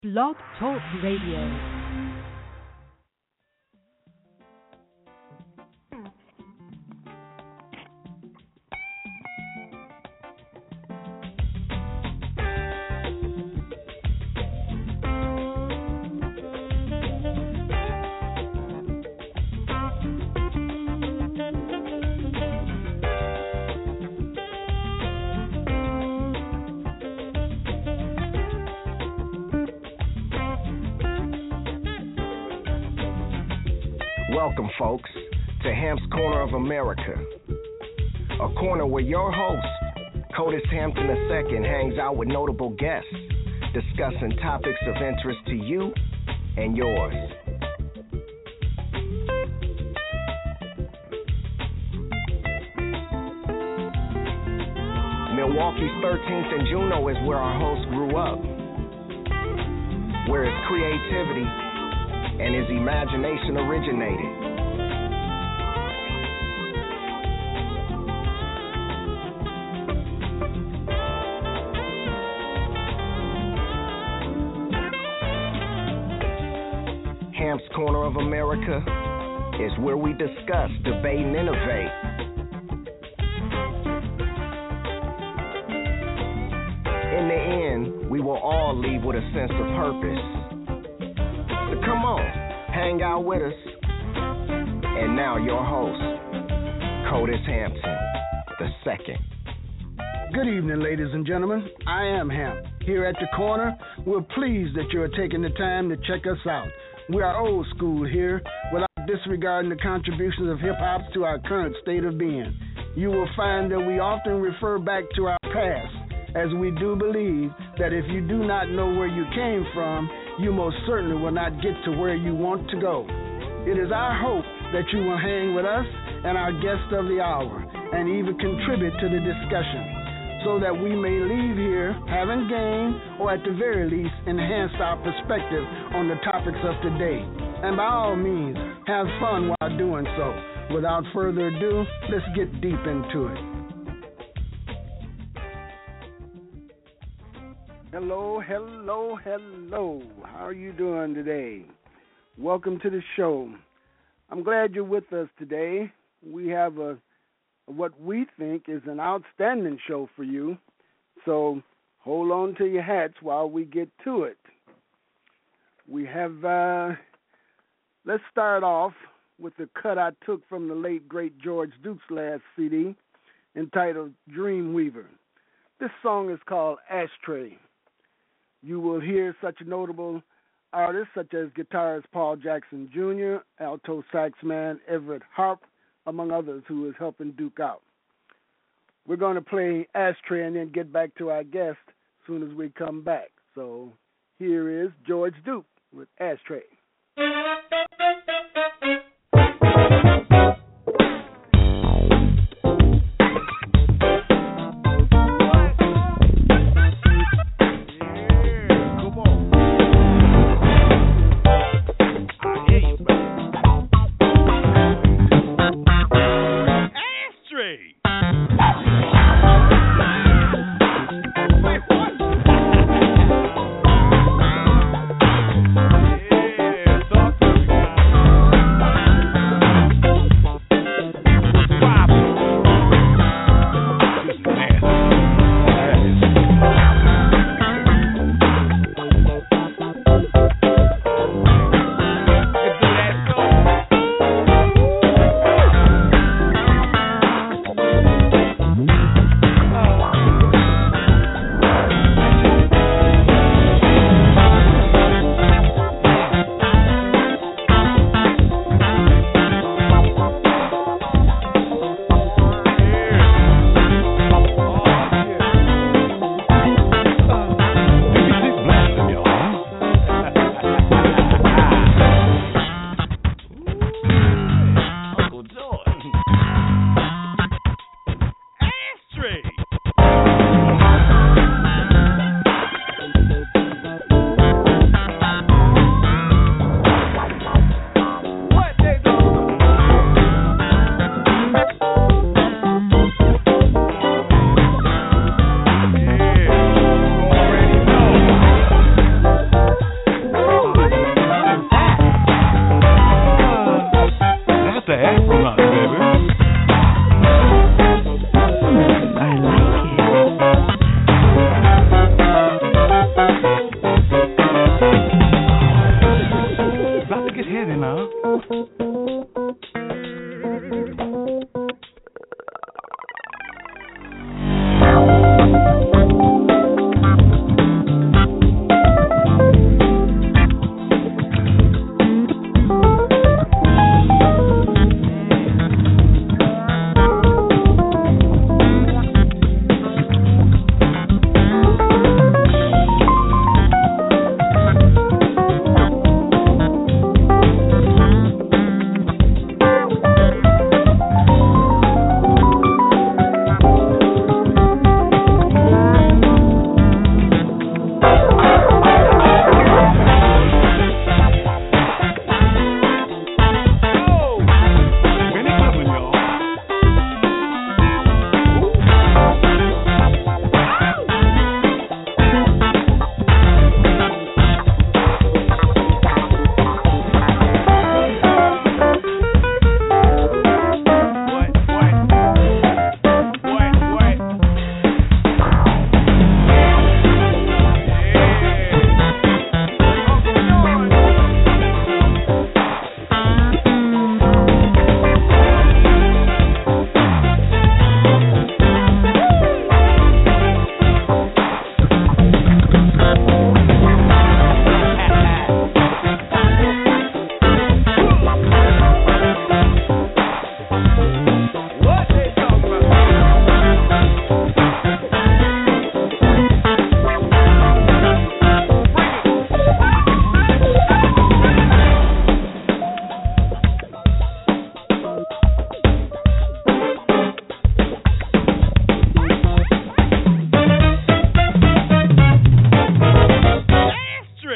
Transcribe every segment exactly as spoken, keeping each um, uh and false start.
Blog Talk Radio. Welcome, folks, to Hamp's Corner of America, a corner where your host, Codis Hampton the Second, hangs out with notable guests, discussing topics of interest to you and yours. Milwaukee's thirteenth and Juno is where our host grew up, where his creativity and his imagination originated. Hamp's Corner of America is where we discuss, debate, and innovate. In the end, we will all leave with a sense of purpose. So come on, hang out with us. And now your host, Codis Hampton the Second. Good evening, ladies and gentlemen. I am Hamp. Here at the corner, we're pleased that you're taking the time to check us out. We are old school here, without disregarding the contributions of hip-hop to our current state of being. You will find that we often refer back to our past, as we do believe that if you do not know where you came from, you most certainly will not get to where you want to go. It is our hope that you will hang with us and our guest of the hour, and even contribute to the discussion, so that we may leave here having gained, or at the very least, enhanced our perspective on the topics of today. And by all means, have fun while doing so. Without further ado, let's get deep into it. Hello, hello, hello. How are you doing today? Welcome to the show. I'm glad you're with us today. We have a what we think is an outstanding show for you. So hold on to your hats while we get to it. We have, uh, let's start off with the cut I took from the late, great George Duke's last C D entitled Dreamweaver. This song is called Ashtray. You will hear such notable artists such as guitarist Paul Jackson Junior, alto sax man Everett Harp, among others, who is helping Duke out. We're going to play Ashtray and then get back to our guest as soon as we come back. So here is George Duke with Ashtray. Yeah, talk to me.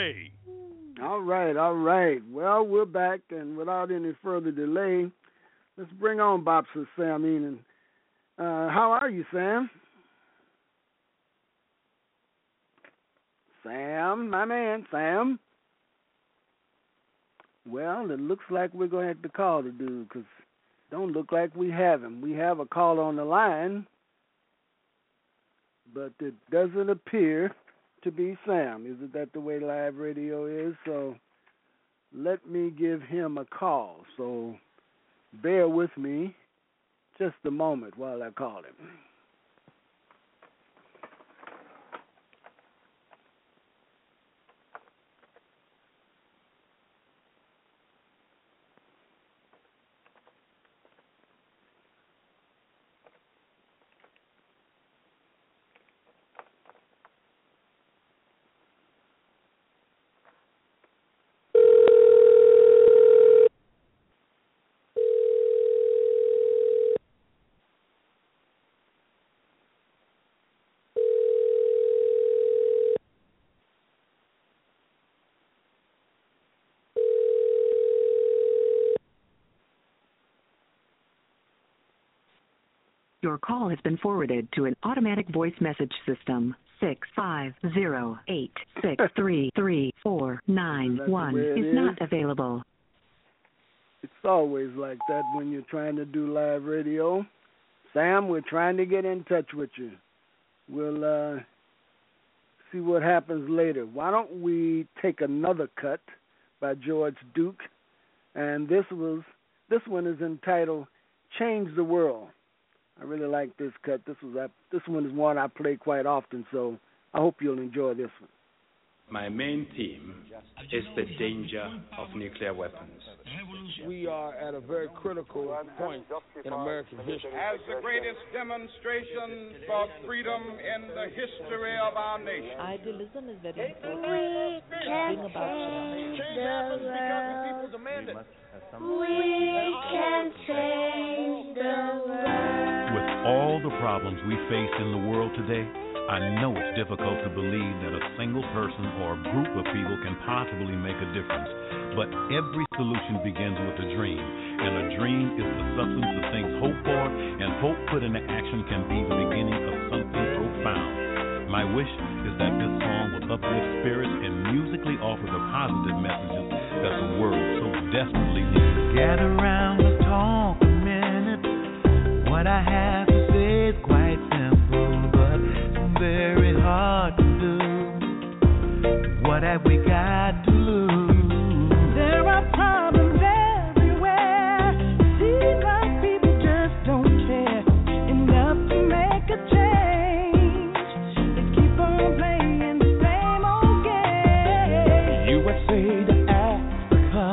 delay. All right, all right. Well, we're back, and without any further delay, let's bring on Bobster Sam Enan. Uh, how are you, Sam? Sam, my man, Sam. Well, it looks like we're going to have to call the dude because it don't look like we have him. We have a caller on the line, but it doesn't appear to be Sam. Isn't that the way live radio is? So let me give him a call. So bear with me just a moment while I call him. Your call has been forwarded to an automatic voice message system. Six five zero eight six three three four nine one is not available. It's always like that when you're trying to do live radio. Sam, we're trying to get in touch with you. We'll uh, see what happens later. Why don't we take another cut by George Duke? And this was this one is entitled "Change the World." I really like this cut. This was uh, this one is one I play quite often, so I hope you'll enjoy this one. My main theme is the danger of nuclear weapons. We are at a very critical point in American history. As the greatest demonstration for freedom in the history of our nation. Idealism is very important. Bring about change. Change happens because the people demand it. We can change the world. With all the problems we face in the world today, I know it's difficult to believe that a single person or a group of people can possibly make a difference. But every solution begins with a dream, and a dream is the substance of things hoped for, and hope put into action can be the beginning of something profound. My wish is that this song will uplift spirits and musically offer the positive messages that the world so desperately needs. Gather around and talk a minute. What I have to say is quite simple, but very hard to do. What have we got to lose? There are problems everywhere. Seems like people just don't care enough to make a change. They keep on playing the same old game. U S A to Africa,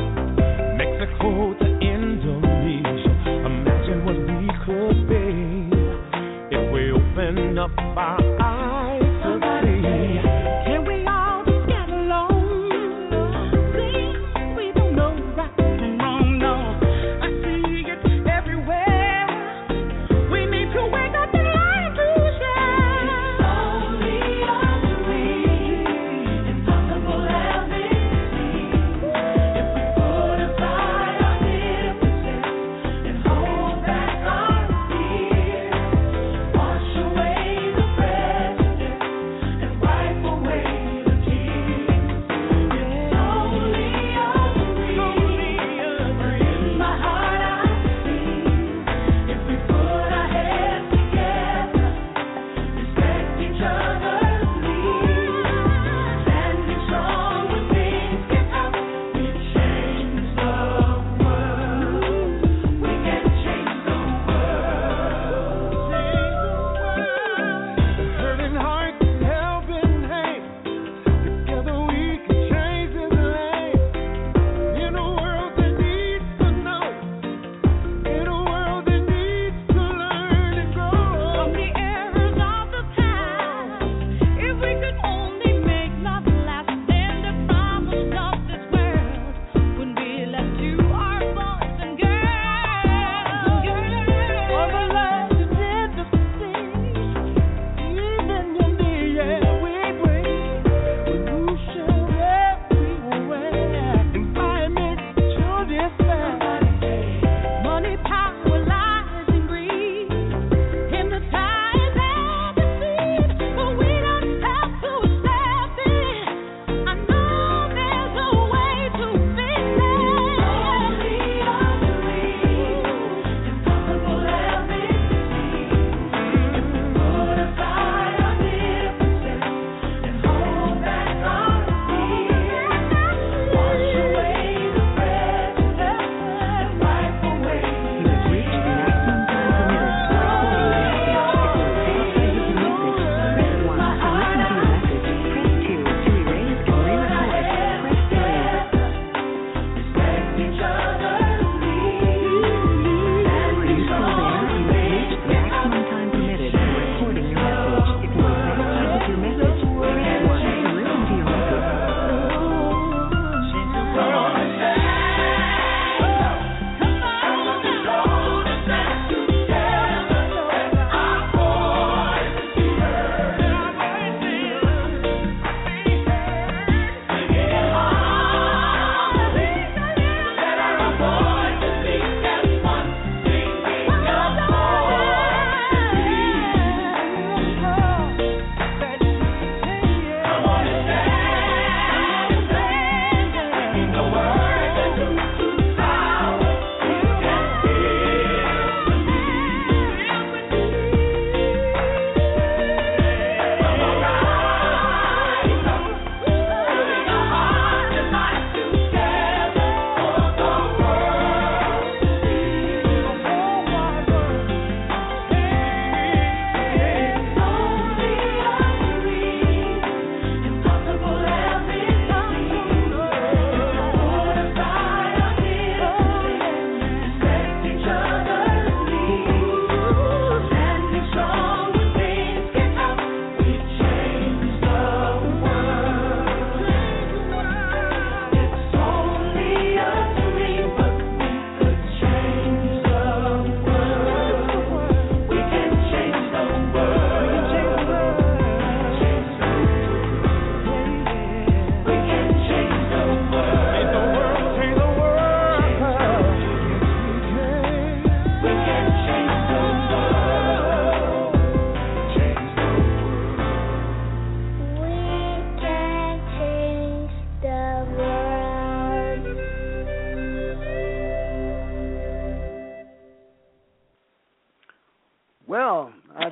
Mexico to Indonesia. Imagine what we could be if we open up our eyes to see. Can we all just get along?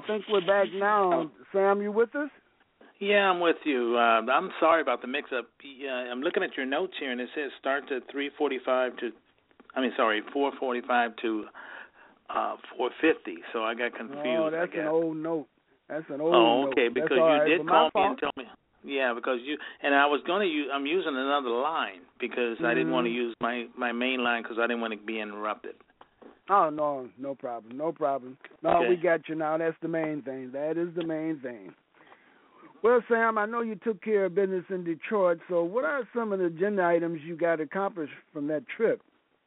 think we're back now. Sam, you with us? Yeah, I'm with you. Uh, I'm sorry about the mix-up. Uh, I'm looking at your notes here, and it says starts at three forty-five to, I mean, sorry, four forty-five to uh, four fifty. So I got confused. Oh, that's an old note. That's an old oh, note. okay, because you right, did call me fault. and tell me. Yeah, because you and I was going to use. I'm using another line because mm-hmm. I didn't want to use my my main line because I didn't want to be interrupted. Oh no, no problem, no problem. No, okay. we got you now. That's the main thing. That is the main thing. Well, Sam, I know you took care of business in Detroit, so what are some of the agenda items you got accomplished from that trip?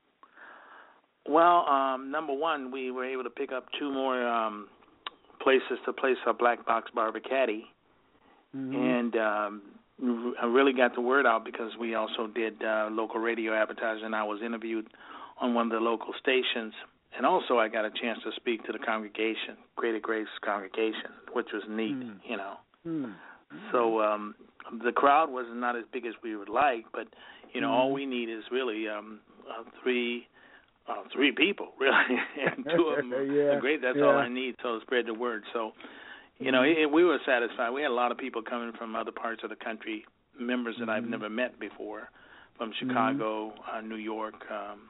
Well, um, number one, we were able to pick up two more um, places to place our Black Box Barber Caddy, mm-hmm. and um, I really got the word out because we also did uh, local radio advertising. I was interviewed on one of the local stations, and also I got a chance to speak to the congregation, Greater Grace congregation, which was neat, mm. you know. Mm. So um, the crowd was not as big as we would like, but you know, mm. all we need is really um, uh, three, uh, three people, really, and two of them yeah. are great. That's yeah. all I need. So spread the word. So, you know, it, we were satisfied. We had a lot of people coming from other parts of the country, members that mm. I've never met before, from Chicago, mm. uh, New York, um,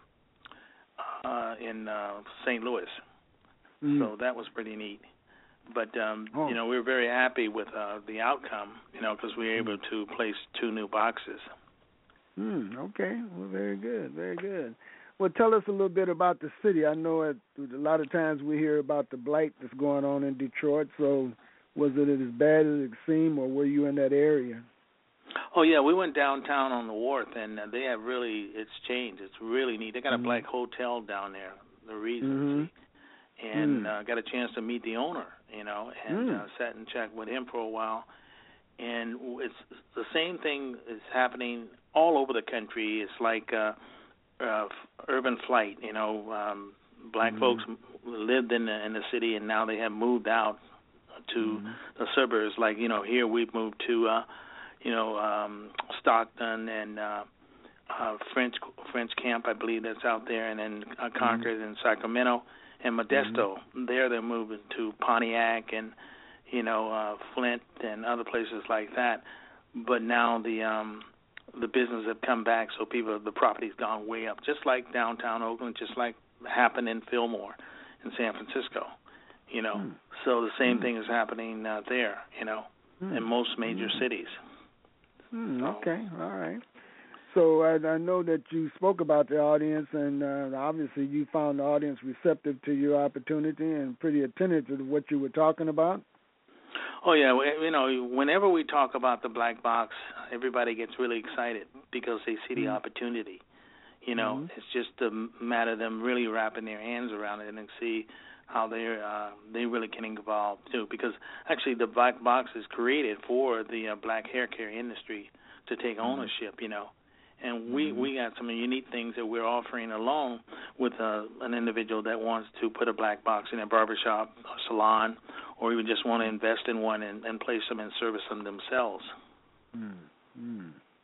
uh, in uh, Saint Louis. Mm. So that was pretty neat. But, um, oh. you know, we were very happy with uh, the outcome, you know, because we were able to place two new boxes. Hmm, okay. Well, very good, very good. Well, tell us a little bit about the city. I know at, a lot of times we hear about the blight that's going on in Detroit, so was it as bad as it seemed, or were you in that area? Oh, yeah, we went downtown on the wharf, and uh, they have really, it's changed. It's really neat. They got a mm-hmm. black hotel down there, the Regency. Mm-hmm. And mm. uh, got a chance to meet the owner, you know, and mm. uh, sat and chat with him for a while. And it's the same thing is happening all over the country. It's like uh, uh, urban flight, you know. Um, black mm. folks lived in the in the city, and now they have moved out to mm. the suburbs. Like, you know, here we've moved to, uh, you know, um, Stockton and uh, uh, French French Camp, I believe that's out there, and then uh, Concord mm. and Sacramento. And Modesto, mm-hmm. there they're moving to Pontiac and, you know, uh, Flint and other places like that. But now the um, the business have come back, so people the property's gone way up, just like downtown Oakland, just like happened in Fillmore in San Francisco, you know. Mm. So the same mm. thing is happening uh, there, you know, mm. in most major mm. cities. Mm, so. Okay, all right. So I, I know that you spoke about the audience, and uh, obviously you found the audience receptive to your opportunity and pretty attentive to what you were talking about. Oh, yeah. You know, whenever we talk about the black box, everybody gets really excited because they see the mm-hmm. opportunity. You know, mm-hmm. it's just a matter of them really wrapping their hands around it and see how they uh, they really can involve, too. Because actually the black box is created for the uh, black hair care industry to take ownership, mm-hmm. you know. And we, mm-hmm. we got some unique things that we're offering along with uh, an individual that wants to put a black box in a barbershop, a salon, or even just want to invest in one and, and place them and service them themselves. Mm-hmm.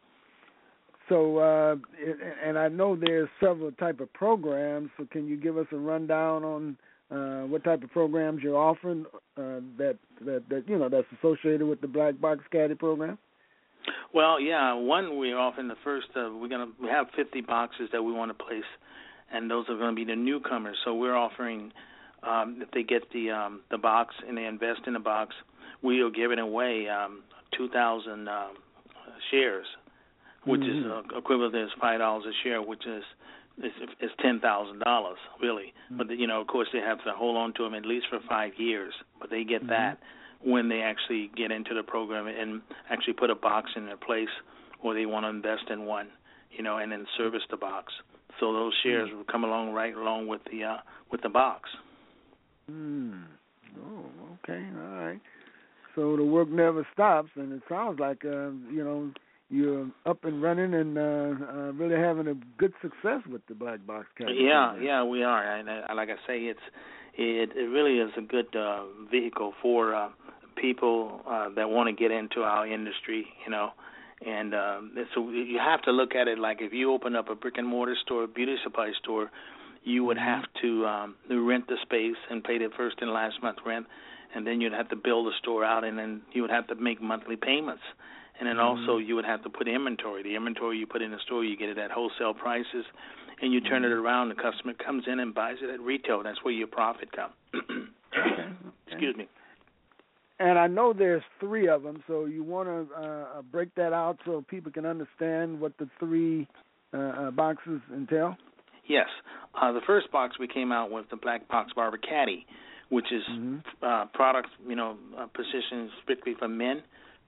So, uh, and I know there's several type of programs, so can you give us a rundown on uh, what type of programs you're offering uh, that, that, that, you know, that's associated with the Black Box Caddy program? Well, yeah, one we're offering the first, uh, we're going to we have fifty boxes that we want to place, and those are going to be the newcomers. So we're offering, um, if they get the um, the box and they invest in the box, we are giving away um, two thousand um, shares, which mm-hmm. is uh, equivalent to five dollars a share, which is is, is ten thousand dollars, really. Mm-hmm. But, you know, of course, they have to hold on to them at least for five years, but they get mm-hmm. that when they actually get into the program and actually put a box in their place, or they want to invest in one, you know, and then service the box. So those shares mm. will come along right along with the uh, with the box. Mm. Oh, okay, all right. So the work never stops, and it sounds like uh, you know you're up and running and uh, uh, really having a good success with the Black Box Caddy. Yeah, program. yeah, we are. And uh, like I say, it's it, it really is a good uh, vehicle for Uh, people uh, that want to get into our industry, you know, and uh, so you have to look at it like if you open up a brick and mortar store, a beauty supply store, you would have to um, rent the space and pay the first and last month rent, and then you'd have to build the store out, and then you would have to make monthly payments. And then mm-hmm. also you would have to put inventory. The inventory you put in the store, you get it at wholesale prices, and you turn mm-hmm. it around. The customer comes in and buys it at retail. That's where your profit comes. okay. Excuse me. And I know there's three of them, so you want to uh, break that out so people can understand what the three uh, uh, boxes entail? Yes. Uh, the first box we came out with the Black Box Barber Caddy, which is mm-hmm. uh, products, you know, uh, positioned strictly for men.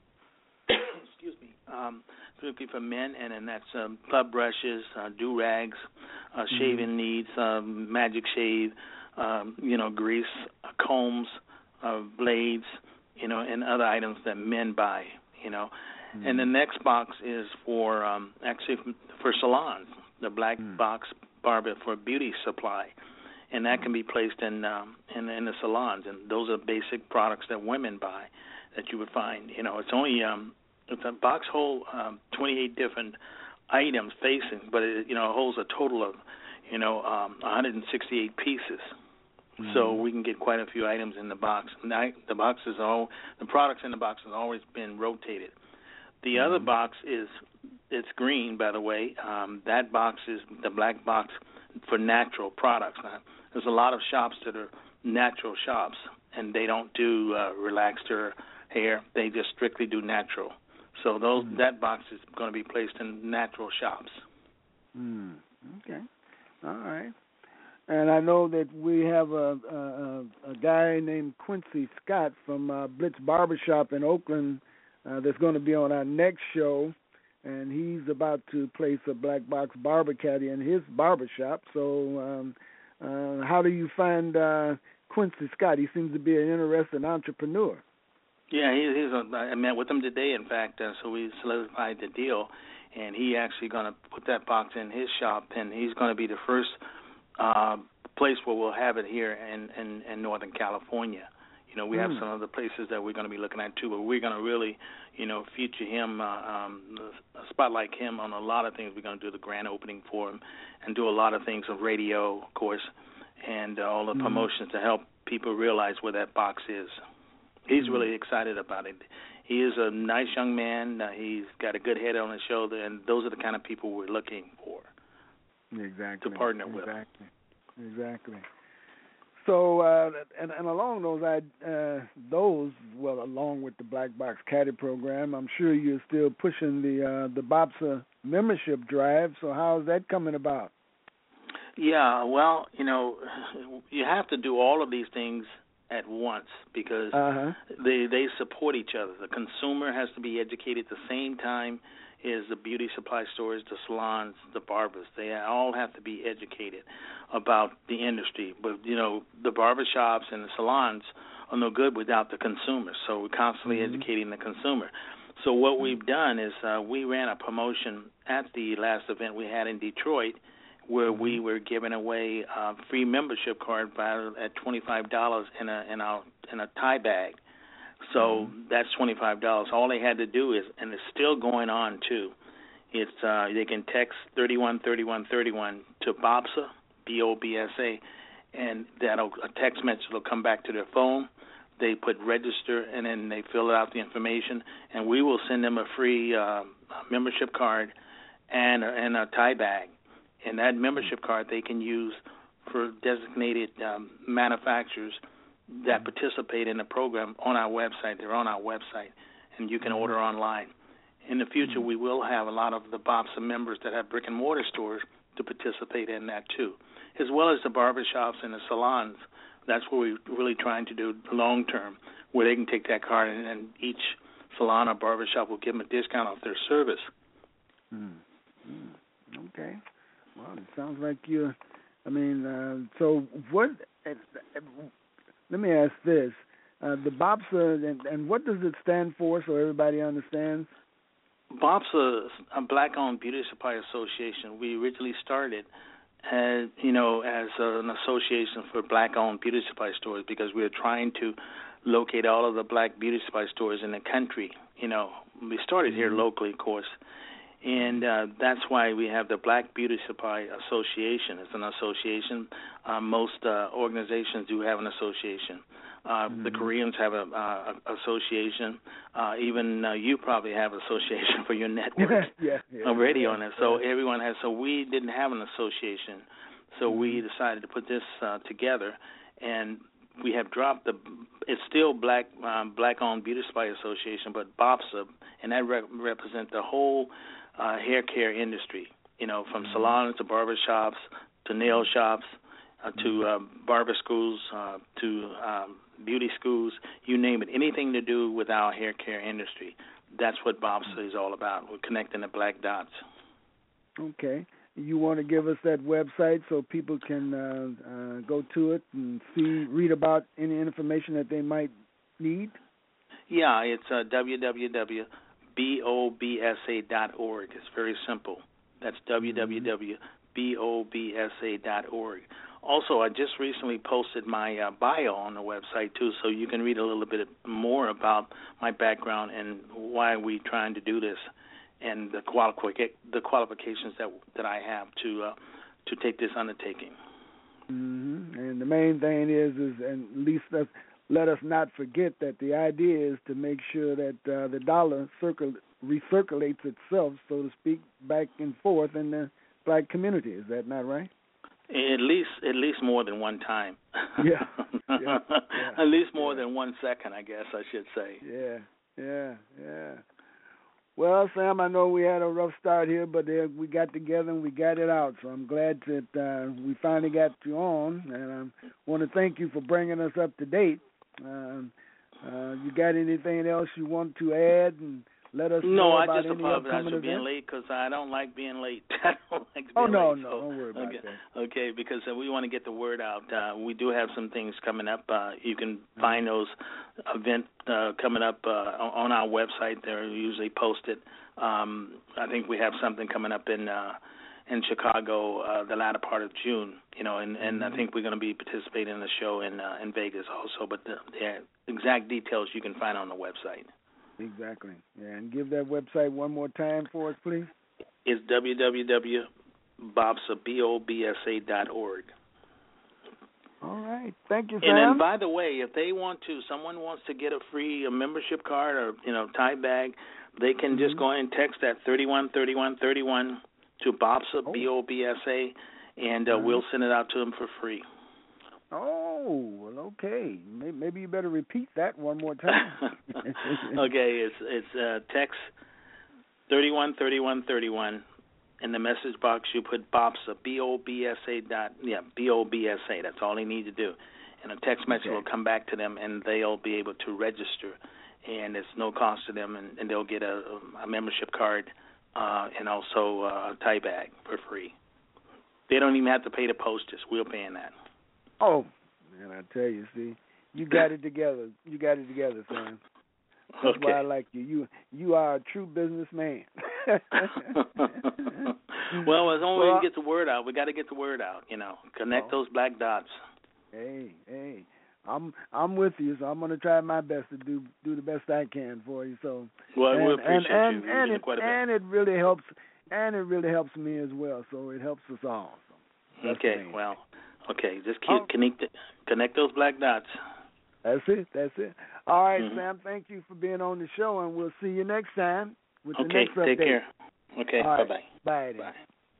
Excuse me. Um, strictly for men, and then that's um, club brushes, uh, do-rags, uh, mm-hmm. shaving needs, um, magic shave, um, you know, grease, uh, combs, uh, blades, you know, and other items that men buy, you know. Mm-hmm. And the next box is for um, actually for salons, the Black mm-hmm. Box Barber for Beauty Supply, and that can be placed in, um, in in the salons, and those are basic products that women buy that you would find. You know, it's only um, it's a box hold um, twenty-eight different items facing, but it, you know, it holds a total of, you know, um, one hundred sixty-eight pieces. Mm-hmm. So we can get quite a few items in the box. And I, the boxes are all, the products in the box have always been rotated. The mm-hmm. other box is, it's green, by the way. Um, that box is the Black Box for natural products. Now, there's a lot of shops that are natural shops, and they don't do uh, relaxed or hair. They just strictly do natural. So those mm. that box is going to be placed in natural shops. Mm. Okay. All right. And I know that we have a a, a guy named Quincy Scott from uh, Blitz Barbershop in Oakland uh, that's going to be on our next show, and he's about to place a Black Box Barber Caddy in his barbershop. So um, uh, how do you find uh, Quincy Scott? He seems to be an interesting entrepreneur. Yeah, he, he's. A, I met with him today, in fact, uh, so we solidified the deal, and he actually going to put that box in his shop, and he's going to be the first uh, place where we'll have it here in, in, in Northern California. You know, we mm. have some other places that we're going to be looking at too, but we're going to really, you know, feature him, uh, um, spotlight him on a lot of things. We're going to do the grand opening for him and do a lot of things of radio, of course, and uh, all the mm. promotions to help people realize where that box is. He's mm. really excited about it. He is a nice young man. Uh, he's got a good head on his shoulder, and those are the kind of people we're looking for. Exactly. To partner exactly. with. Exactly. Exactly. So, uh, and, and along those, uh, those, well, along with the Black Box Caddy program, I'm sure you're still pushing the uh, the B O P S A membership drive. So, how's that coming about? Yeah, well, you know, you have to do all of these things at once because uh-huh. they they support each other. The consumer has to be educated at the same time as the beauty supply stores, the salons, the barbers. They all have to be educated about the industry. But, you know, the barbershops and the salons are no good without the consumer. So we're constantly mm-hmm. educating the consumer. So what we've done is uh, we ran a promotion at the last event we had in Detroit where mm-hmm. we were giving away a free membership card valued at twenty-five dollars in a in a in a tie bag. So mm-hmm. that's twenty-five dollars. All they had to do is, and it's still going on too. It's uh, they can text thirty-one thirty-one thirty-one to B O B S A, B O B S A, and that'll a text message will come back to their phone. They put register, and then they fill out the information, and we will send them a free uh, membership card and a, and a tie bag. And that membership card they can use for designated um, manufacturers that participate in the program on our website. They're on our website, and you can order online. In the future, we will have a lot of the B O B S A members that have brick-and-mortar stores to participate in that too, as well as the barbershops and the salons. That's what we're really trying to do long-term, where they can take that card and, and each salon or barbershop will give them a discount off their service. Mm. Mm. Okay. Well, it sounds like you're, I mean, uh, so what, uh, let me ask this. Uh, the B O B S A, and, and what does it stand for so everybody understands? B O B S A, a Black-Owned Beauty Supply Association. We originally started as, you know, as an association for Black-owned beauty supply stores because we were trying to locate all of the black beauty supply stores in the country. You know, we started here locally, of course, and uh, that's why we have the Black Beauty Supply Association. It's an association. Uh, most uh, organizations do have an association. Uh, mm-hmm. The Koreans have a uh, association. Uh, even uh, you probably have an association for your network yeah, yeah, already yeah, on it. So yeah. everyone has. So we didn't have an association. So mm-hmm. we decided to put this uh, together, and we have dropped the. It's still Black um, Black-owned Beauty Supply Association, but BOPSA, and that re- represents the whole uh, hair care industry. You know, from mm-hmm. salons to barber shops to nail shops uh, to uh, barber schools uh, to um, beauty schools, you name it. Anything to do with our hair care industry. That's what BOPSA is all about. We're connecting the black dots. Okay. You want to give us that website so people can uh, uh, go to it and see, read about any information that they might need? Yeah, it's uh, w w w dot b o b s a dot org. It's very simple. That's w w w dot b o b s a dot org. Also, I just recently posted my uh, bio on the website, too, so you can read a little bit more about my background and why we're trying to do this and the, quali- the qualifications that that I have to uh, to take this undertaking. Mm-hmm. And the main thing is, is and at least let, let us not forget that the idea is to make sure that uh, the dollar circle, recirculates itself, so to speak, back and forth in the black community. Is that not right? At least, at least more than one time. Yeah. yeah, yeah. At least more yeah. than one second, I guess I should say. Yeah, yeah, yeah. Well, Sam, I know we had a rough start here, but uh, we got together and we got it out. So I'm glad that uh, we finally got you on, and I want to thank you for bringing us up to date. Uh, uh, you got anything else you want to add and let us no, know I about just any apologize upcoming for being events? late because I don't like being late. I don't like being oh no, late. no, so, don't worry about okay, that. Okay, because uh, we want to get the word out. Uh, we do have some things coming up. Uh, you can find those events uh, coming up uh, on our website. They're usually posted. Um, I think we have something coming up in uh, in Chicago uh, the latter part of June. You know, and, and mm-hmm. I think we're going to be participating in the show in uh, in Vegas also. But the, the exact details you can find on the website. Exactly. Yeah, and give that website one more time for us, please. It's w w w dot bobsa dot org. All right. Thank you, Sam. And then, by the way, if they want to, someone wants to get a free a membership card or, you know, tie bag, they can mm-hmm. just go ahead and text that thirty-one thirty-one thirty-one to BOBSA, oh. B O B S A, and uh, mm-hmm. we'll send it out to them for free. Oh, well, okay. Maybe you better repeat that one more time. Okay, it's it's uh, text thirty-one thirty-one thirty-one. In the message box, you put BOBSA, B O B S A dot, yeah, B O B S A. That's all they need to do. And a text message okay. will come back to them, and they'll be able to register. And it's no cost to them, and, and they'll get a, a membership card uh, and also a tie bag for free. They don't even have to pay the postage. We're paying that. Oh, and I tell you, see, you got it together. You got it together, Sam. That's okay. why I like you. You you are a true businessman. Well, as long as well, we get the word out, we got to get the word out. You know, connect oh. those black dots. Hey, hey, I'm I'm with you, so I'm going to try my best to do do the best I can for you. So well, and, we appreciate and, you. And, and, you it, quite a bit. and it really helps, and it really helps me as well. So it helps us all. So okay, well, okay, just keep oh. connect connect those black dots. That's it. That's it. All right, mm-hmm. Sam. Thank you for being on the show, and we'll see you next time with okay, the next update. take care. Okay, all right. bye-bye. Bye. Then. Bye.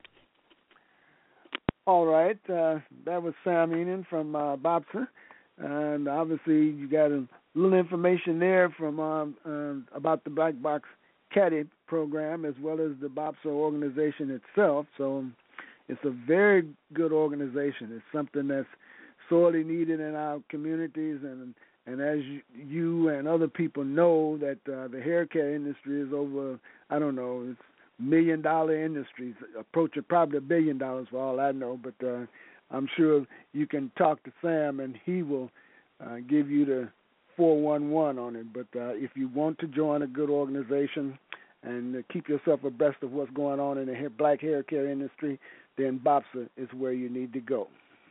All right, uh, that was Sam Enan from uh, BOPSA, and obviously you got a little information there from um, uh, about the Black Box Caddy program as well as the BOPSA organization itself. So it's a very good organization. It's something that's sorely needed in our communities, and and as you, you and other people know, that uh, the hair care industry is over, I don't know, it's million dollar industries, approaching probably a billion dollars for all I know, but uh, I'm sure you can talk to Sam and he will uh, give you the four one one on it. But uh, if you want to join a good organization and uh, keep yourself abreast of what's going on in the hair, black hair care industry, then BOPSA is where you need to go.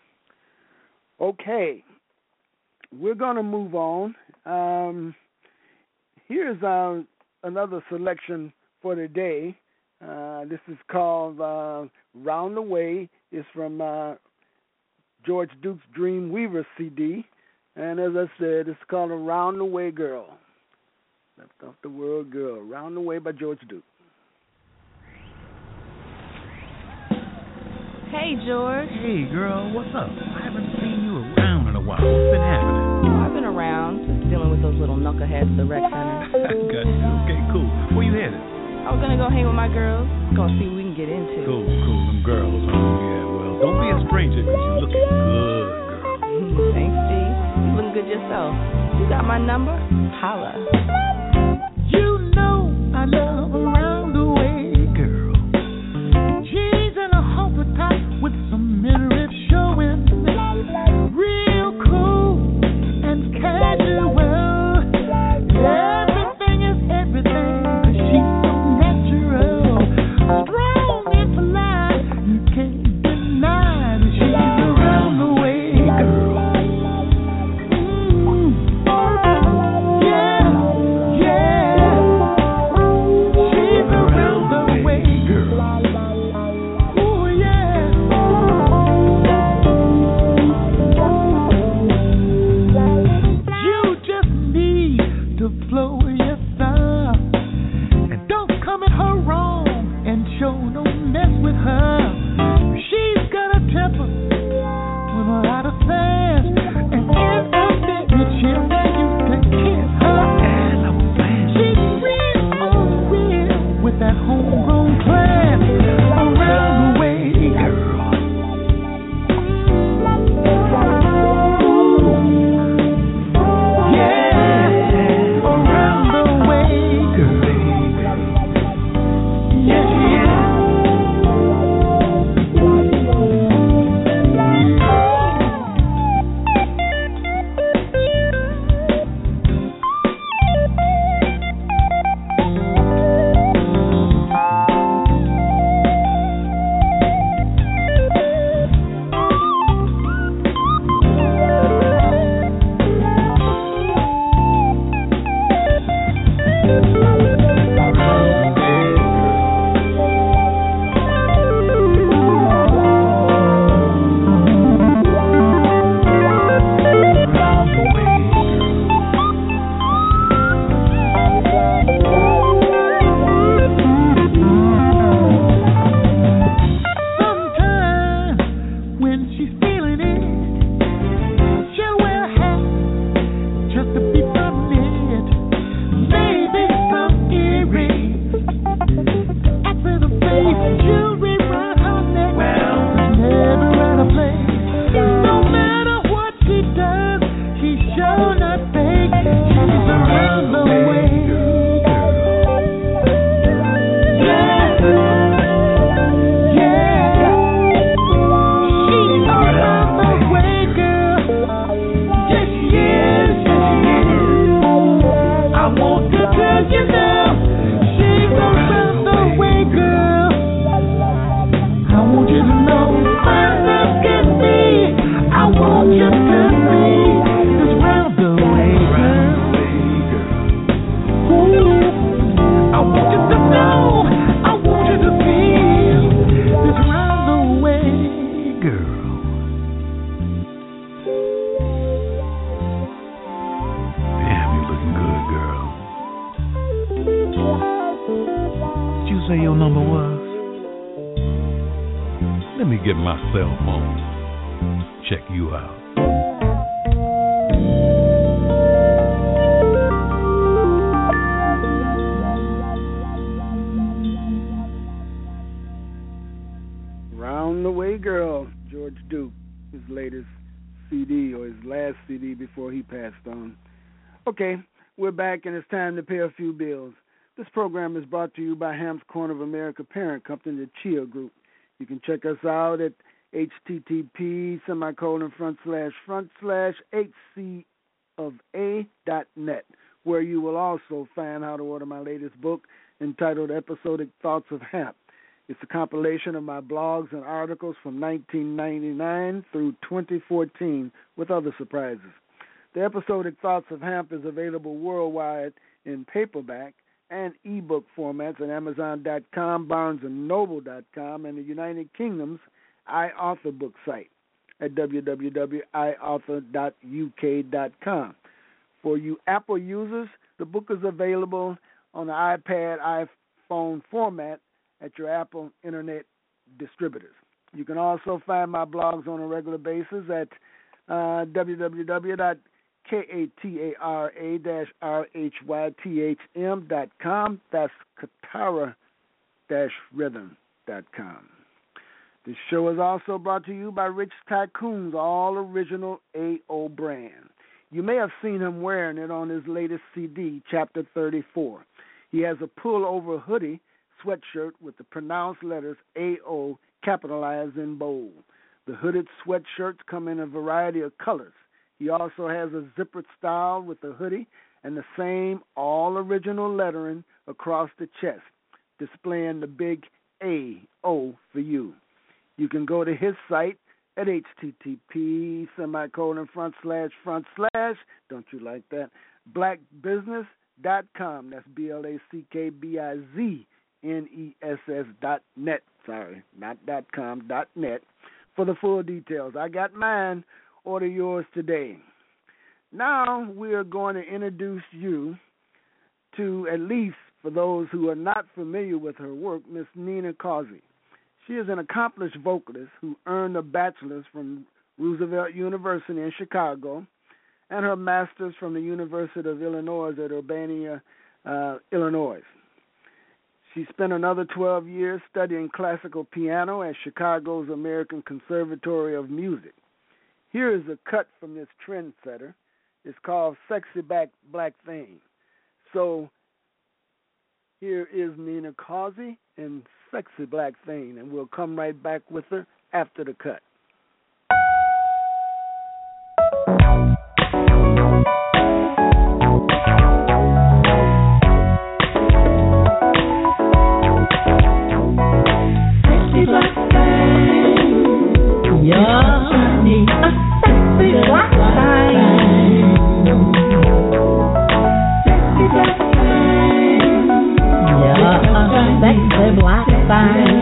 Okay, we're going to move on. Um, here's uh, another selection for today. Uh, this is called uh, Round the Way. It's from uh, George Duke's Dream Weaver C D. And as I said, it's called Around the Way Girl. Left Off the World Girl. Around the Way by George Duke. Hey, George. Hey, girl, what's up? I haven't seen you around in a while. What's been happening? Oh, I've been around, just dealing with those little knuckleheads at the rec center. Got you. Okay, cool. Where you headed? I was gonna go hang with my girls. Gonna see what we can get into. Cool, cool. Them girls, huh? Yeah, well, don't be a stranger because you're looking good, girl. Thanks, G. You looking good yourself. You got my number? Holla. You know I love Around the Way Girl. Jeans and a halter top with some midriff showing. Real cool and casual. Everything is everything. 'Cause she's so natural. Strong and polite. You can't deny that she's around the way girl. say your number was? Let me get my cell phone. Check you out. Round the Way Girl, George Duke, his latest C D, or his last C D before he passed on. Okay, we're back and it's time to pay a few bills. This program is brought to you by Ham's Corner of America parent company, the Chia Group. You can check us out at http semicolon front slash front slash hc of a dot net, where you will also find how to order my latest book entitled Episodic Thoughts of Hamp. It's a compilation of my blogs and articles from nineteen ninety-nine through twenty fourteen with other surprises. The Episodic Thoughts of Hamp is available worldwide in paperback and ebook formats at amazon dot com, barnes and noble dot com, and the United Kingdom's iAuthor book site. at w w w dot i author dot u k dot com. For you Apple users, the book is available on the iPad, iPhone format at your Apple Internet distributors. You can also find my blogs on a regular basis at uh, w w w dot katara dash rhythm dot com. That's katara dash rhythm dot com. This show is also brought to you by Rich Tycoon's all original A O brand. You may have seen him wearing it on his latest C D, Chapter thirty-four. He has a pull-over hoodie sweatshirt with the pronounced letters A O capitalized in bold. The hooded sweatshirts come in a variety of colors. He also has a zippered style with the hoodie and the same all-original lettering across the chest, displaying the big A O for you. You can go to his site at http semicolon front slash front slash, don't you like that, black business dot com. That's B L A C K B I Z N E S S dot net. Sorry, not dot com, dot net for the full details. I got mine. Order yours today. Now we are going to introduce you to, at least for those who are not familiar with her work, Miss Nina Causey. She is an accomplished vocalist who earned a bachelor's from Roosevelt University in Chicago and her master's from the University of Illinois at Urbana, uh, Illinois. She spent another twelve years studying classical piano at Chicago's American Conservatory of Music. Here is a cut from this trendsetter. It's called Sexy Black, Black Thing. So here is Nina Causey and Sexy Black Thing, and we'll come right back with her after the cut. Sexy black thing, yeah, a sexy black thing, sexy black thing, yeah, a sexy black thing.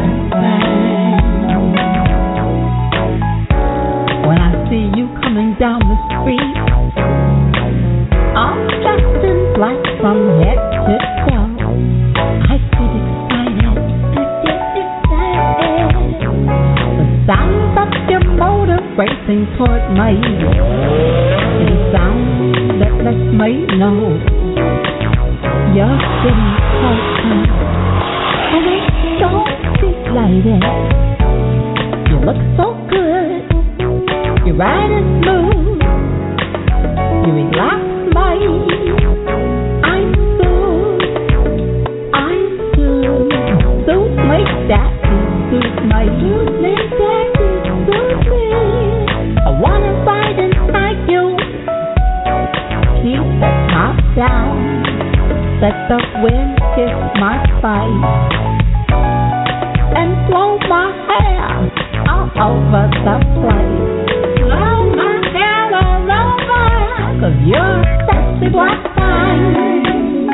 When I see you coming down the street, all dressed in black from head to toe, I get excited, I get excited. The sound of your motor racing toward me, is a sound that lets me know you're getting closer. And it's so sweet, lady. You look so good. You ride it smooth. You relax me. I'm soothed. I'm soothed. Soothe me, daddy. Soothe me. Soothe me, daddy. Soothe me. I wanna ride inside you. Keep the top down. Let the wind kiss my face and blow my hair all over the place. Blow my hair all over, 'cause you're a sexy black thing.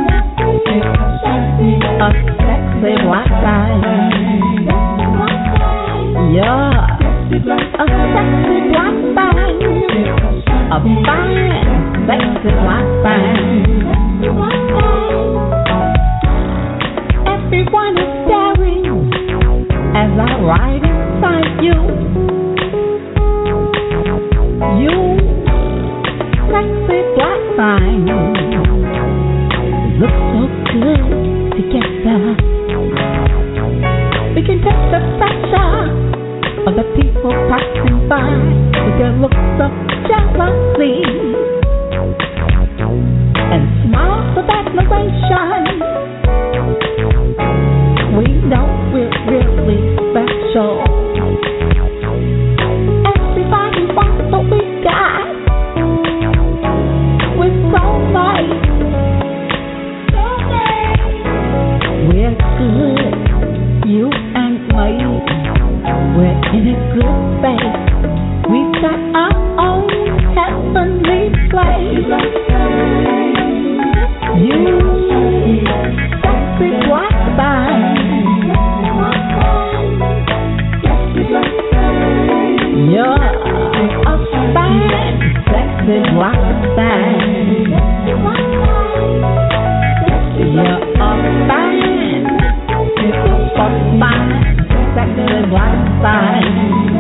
A sexy black thing. You're a sexy black thing. A fine, sexy black thing. Everyone is staring as I ride inside you. You, sexy black thing, look so good together. We can take the pressure of the people passing by with their looks of jealousy and smiles of admiration. We know we're really special. Everybody wants what we got. We're so nice. So nice. We're good, you and me. We're in a good space. We've got our own heavenly place. You, sexy black thing. sexy black thing. You're a fine, you're a fine, sexy black thing.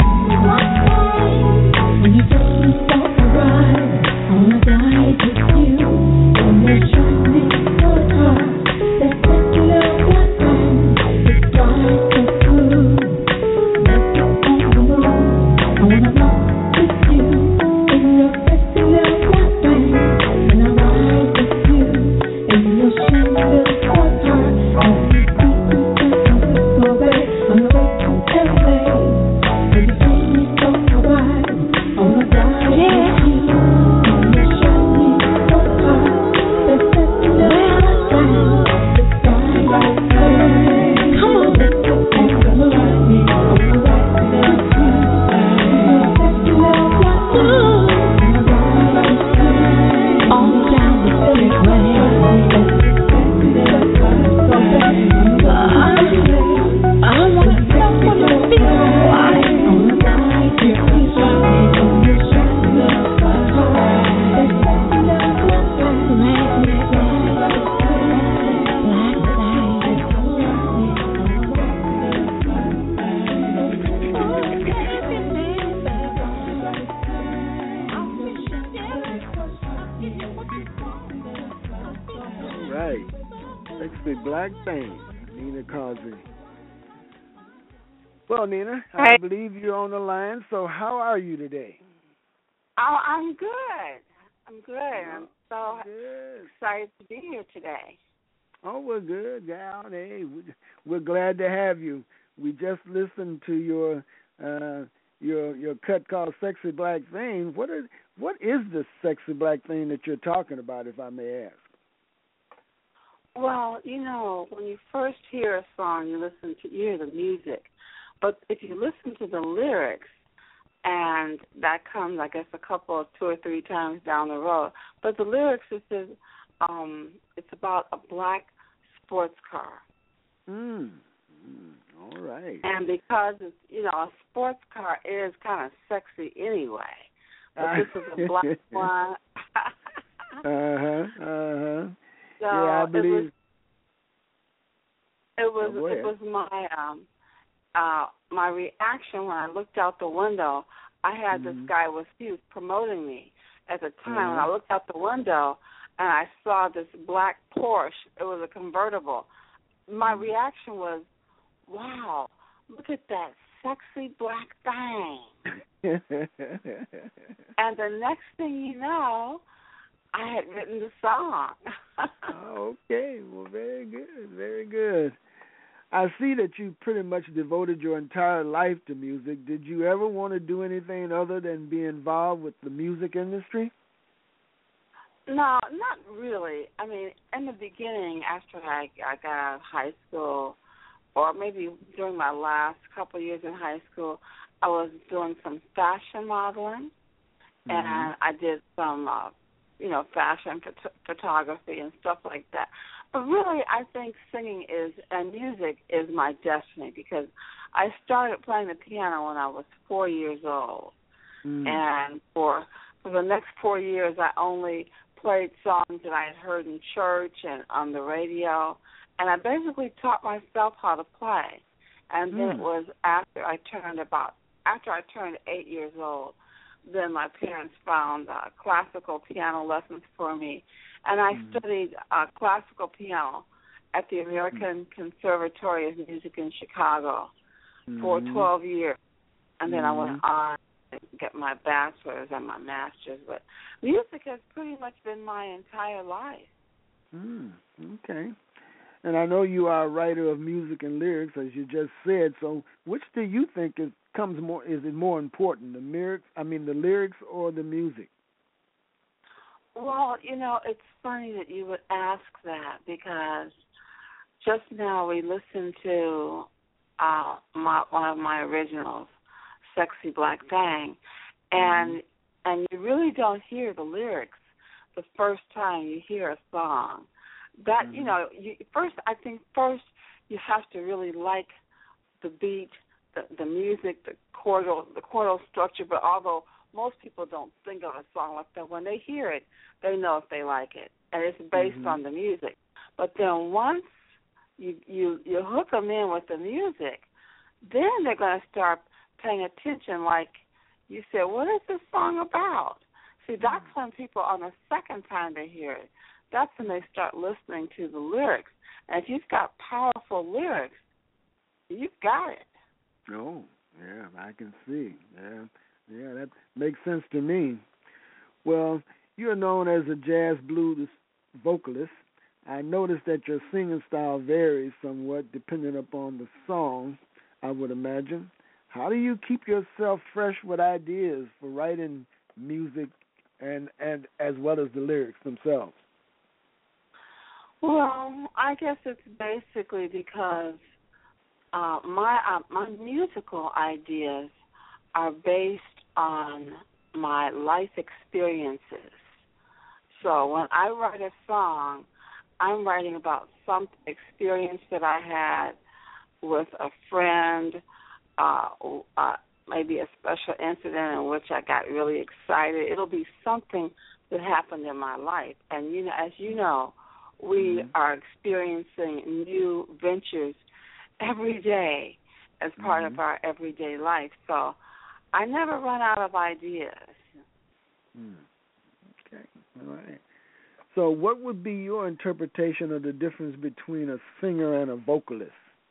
When you touch me so right, I wanna die with you. When you show me so hard, that sexy little black thing is right so cool. Let's go on the move. I wanna walk with you in your sexy little black thing, and I ride with you in your shiny little sport car. As we speak to San Francisco Bay on the way to L A. When you take me so right, I wanna die with you in your shiny sport car. That sexy little black thing is right right there. Come on, let's go on the move. I wanna ride with you in your sexy little black thing, and I ride with you all down the Philly way. I don't want to stop when I feel like I wanna ride with you in your shiny little sport car. That sexy little black thing, black, Right. Sexy black thing, Nina Causey. Well, Nina, I Hey. believe you're on the line. So how are you today? Oh, I'm good. I'm good. I'm so Good. excited to be here today. Oh, we're good, gal. Hey, we- we're glad to have you. We just listened to your uh, your your cut called "Sexy Black Thing." What is what is this sexy black thing that you're talking about, if I may ask? Well, you know, when you first hear a song, you listen to you hear the music, but if you listen to the lyrics, and that comes, I guess, a couple of two or three times down the road. But the lyrics it says um, it's about a black sports car. Mm. mm. All right. And because it's, you know, a sports car is kind of sexy anyway. But this is a black one. uh huh. Uh huh. So yeah, I believe. It was. It was. Oh, it was my um, uh, my reaction when I looked out the window. I had mm-hmm. this guy was he was promoting me at the time. Mm-hmm. When I looked out the window and I saw this black Porsche. It was a convertible. My mm-hmm. reaction was, "Wow, look at that sexy black thing." And the next thing you know, I had written the song. Okay, well, very good, very good. I see that you pretty much devoted your entire life to music. Did you ever want to do anything other than be involved with the music industry? No, not really. I mean, in the beginning, after I, I got out of high school, or maybe during my last couple of years in high school, I was doing some fashion modeling, mm-hmm. and I did some, uh, you know, fashion phot- photography and stuff like that. But really, I think singing is and music is my destiny because I started playing the piano when I was four years old, mm. and for for the next four years, I only played songs that I had heard in church and on the radio, and I basically taught myself how to play. And then mm. it was after I turned about after I turned eight years old, then my parents found uh, classical piano lessons for me. And I mm-hmm. studied uh, classical piano at the American mm-hmm. Conservatory of Music in Chicago mm-hmm. for twelve years. And then mm-hmm. I went on to get my bachelor's and my master's. But music has pretty much been my entire life. Mm, okay. And I know you are a writer of music and lyrics, as you just said. So which do you think is comes more is it more important, the lyrics, I mean the lyrics or the music? Well, you know, it's funny that you would ask that because just now we listened to uh, my, one of my originals, "Sexy Black Thing," and mm-hmm. and you really don't hear the lyrics the first time you hear a song. That mm-hmm. you know, you, first I think first you have to really like the beat, the, the music, the chordal, the chordal structure. But although most people don't think of a song like that. When they hear it, they know if they like it, and it's based mm-hmm. on the music. But then once you you you hook them in with the music, then they're going to start paying attention. Like you said, what is this song about? See, that's when people, on the second time they hear it, that's when they start listening to the lyrics. And if you've got powerful lyrics, you've got it. Oh, yeah, I can see. Yeah, yeah, that makes sense to me. Well, you're known as a jazz blues vocalist. I noticed that your singing style varies somewhat depending upon the song, I would imagine. How do you keep yourself fresh with ideas for writing music and, and as well as the lyrics themselves? Well, I guess it's basically because uh, my uh, my musical ideas are based on my life experiences. So when I write a song, I'm writing about some experience that I had with a friend, uh, uh, maybe a special incident in which I got really excited. It'll be something that happened in my life. And, you know, as you know, we mm-hmm. are experiencing new ventures every day as part mm-hmm. of our everyday life. So I never run out of ideas. Mm. Okay, all right. So what would be your interpretation of the difference between a singer and a vocalist?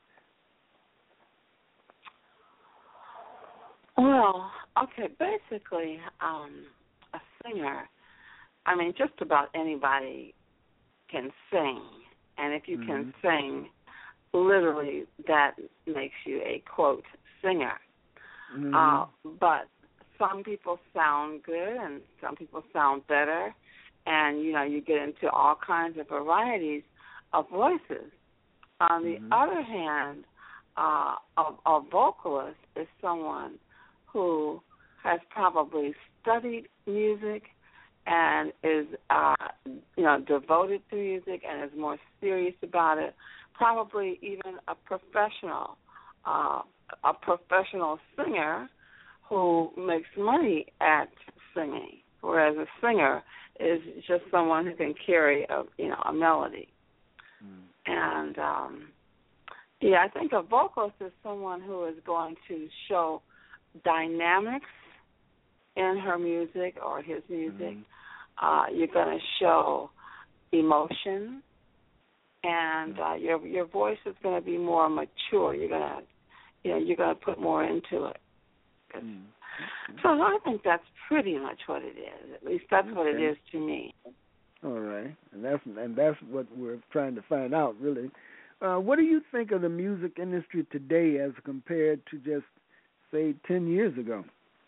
Well, okay, basically, um, a singer, I mean, just about anybody can sing. And if you mm-hmm. can sing, literally that makes you a, quote, singer. Mm-hmm. Uh, but some people sound good and some people sound better. And, you know, you get into all kinds of varieties of voices. On the mm-hmm. other hand, uh, a, a vocalist is someone who has probably studied music and is, uh, you know, devoted to music and is more serious about it, probably even a professional, uh, a professional singer who makes money at singing, whereas a singer is just someone who can carry a, you know, a melody. Mm. And, um, yeah, I think a vocalist is someone who is going to show dynamics in her music or his music. Mm. Uh, you're going to show emotion, and uh, your your voice is going to be more mature. You're going to, you know, you're going to put more into it. Mm. So I think that's pretty much what it is. At least that's okay. what it is to me. All right, and that's and that's what we're trying to find out, really. Uh, what do you think of the music industry today as compared to just, say, ten years ago?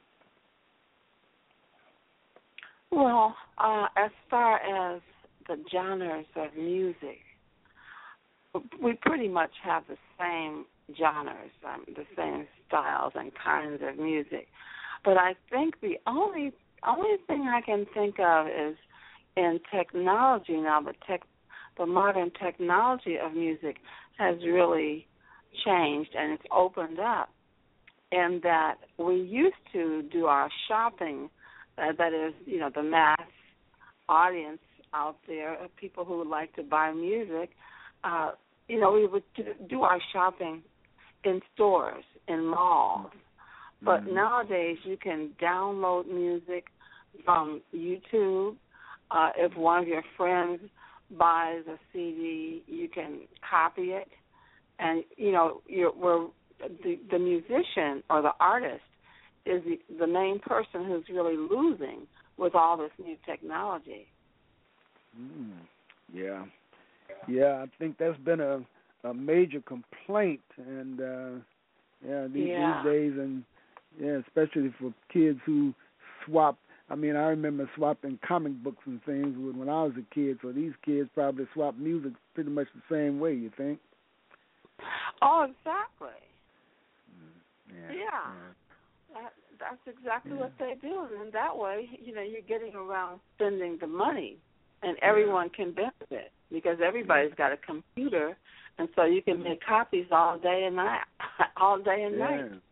Well, uh, as far as the genres of music, we pretty much have the same genres, um, the same styles and kinds of music. But I think the only only thing I can think of is in technology now. The tech, the modern technology of music has really changed, and it's opened up. In that we used to do our shopping, uh, that is, you know, the mass audience out there, people who would like to buy music. Uh, you know, we would do our shopping in stores, in malls. But mm-hmm. nowadays you can download music from YouTube. Uh, if one of your friends buys a C D, you can copy it. And, you know, you're, we're, the, the musician or the artist is the, the main person who's really losing with all this new technology. Mm, yeah. Yeah, I think that's been a, a major complaint. And, uh, yeah, these, yeah. these days, and yeah, especially for kids who swap. I mean, I remember swapping comic books and things when I was a kid, so these kids probably swap music pretty much the same way, you think? Oh, exactly. Yeah. yeah. yeah. That, that's exactly yeah. what they do. And that way, you know, you're getting around spending the money, and everyone yeah. can benefit because everybody's yeah. got a computer, and so you can make copies all day and night, all day and yeah. night.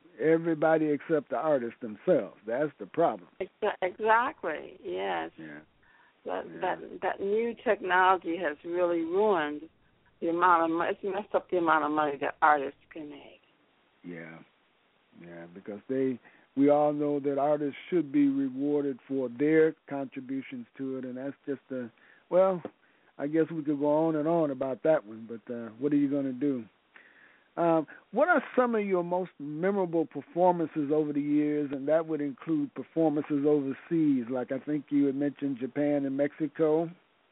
everybody except the artists themselves. That's the problem. Exactly. Yes. Yeah. That yeah. that that new technology has really ruined the amount of money. It's messed up the amount of money that artists can make. Yeah. Yeah, because they, we all know that artists should be rewarded for their contributions to it, and that's just a, well, I guess we could go on and on about that one, but uh, what are you going to do? Um, what are some of your most memorable performances over the years, and that would include performances overseas, like I think you had mentioned Japan and Mexico?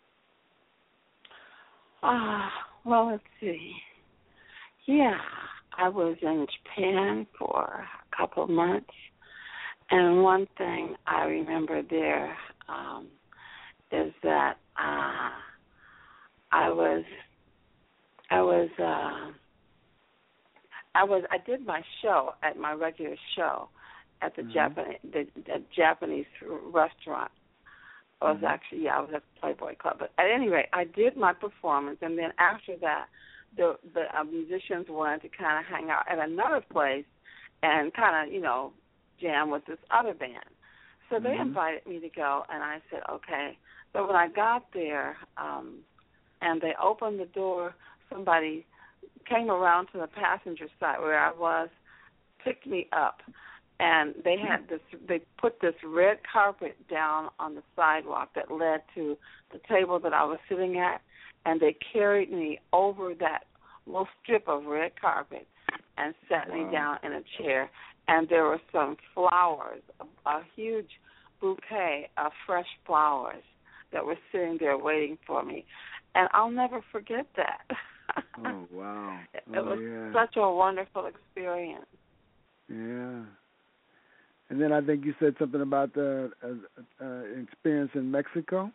Ah, uh, well, let's see. Yeah, I was in Japan for a couple of months, and one thing I remember there um, is that uh, I was, I was. Uh, I was. I did my show at my regular show at the mm-hmm. Japanese the, the Japanese restaurant. I was mm-hmm. actually yeah I was at the Playboy Club. But at any rate, I did my performance, and then after that, the the uh, musicians wanted to kind of hang out at another place and kind of you know jam with this other band. So mm-hmm. they invited me to go, and I said okay. So when I got there, um, and they opened the door, somebody came around to the passenger side where I was, picked me up, and they had this. They put this red carpet down on the sidewalk that led to the table that I was sitting at, and they carried me over that little strip of red carpet and sat wow. me down in a chair. And there were some flowers, a, a huge bouquet of fresh flowers that were sitting there waiting for me, and I'll never forget that. Oh, wow. It oh, was yeah. such a wonderful experience. Yeah. And then I think you said something about the uh, uh, experience in Mexico.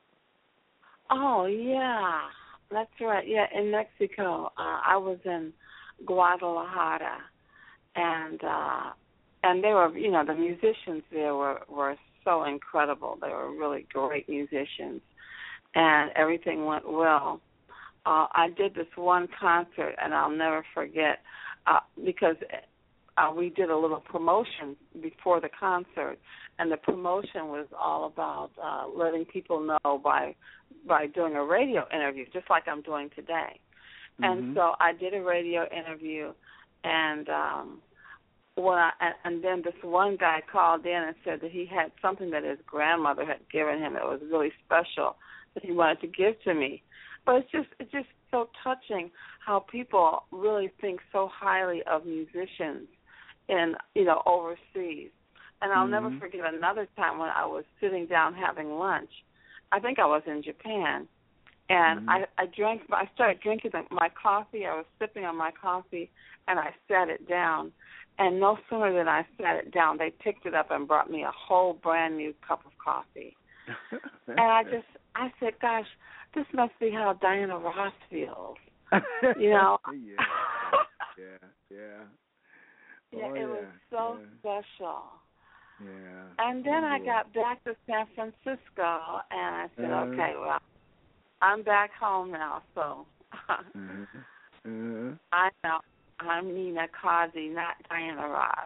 Oh, yeah. That's right. Yeah, in Mexico. Uh, I was in Guadalajara, and uh, and they were, you know, the musicians there were, were so incredible. They were really great musicians, and everything went well. Uh, I did this one concert, and I'll never forget, uh, because uh, we did a little promotion before the concert, and the promotion was all about uh, letting people know by by doing a radio interview, just like I'm doing today. Mm-hmm. And so I did a radio interview, and um, when I, and then this one guy called in and said that he had something that his grandmother had given him that was really special that he wanted to give to me. But it's just it's just so touching how people really think so highly of musicians in, you know, overseas. And I'll mm-hmm. never forget another time when I was sitting down having lunch. I think I was in Japan, and mm-hmm. I, I drank. I started drinking my coffee. I was sipping on my coffee, and I sat it down. And no sooner than I sat it down, they picked it up and brought me a whole brand new cup of coffee. And I just, I said, gosh, this must be how Diana Ross feels, you know. yeah, yeah, yeah. Yeah, oh, it yeah. was so yeah. special. Yeah. And then oh, I got back to San Francisco, and I said, uh, okay, well, I'm back home now, so uh-huh. Uh-huh. I know I'm Nina Causey, not Diana Ross.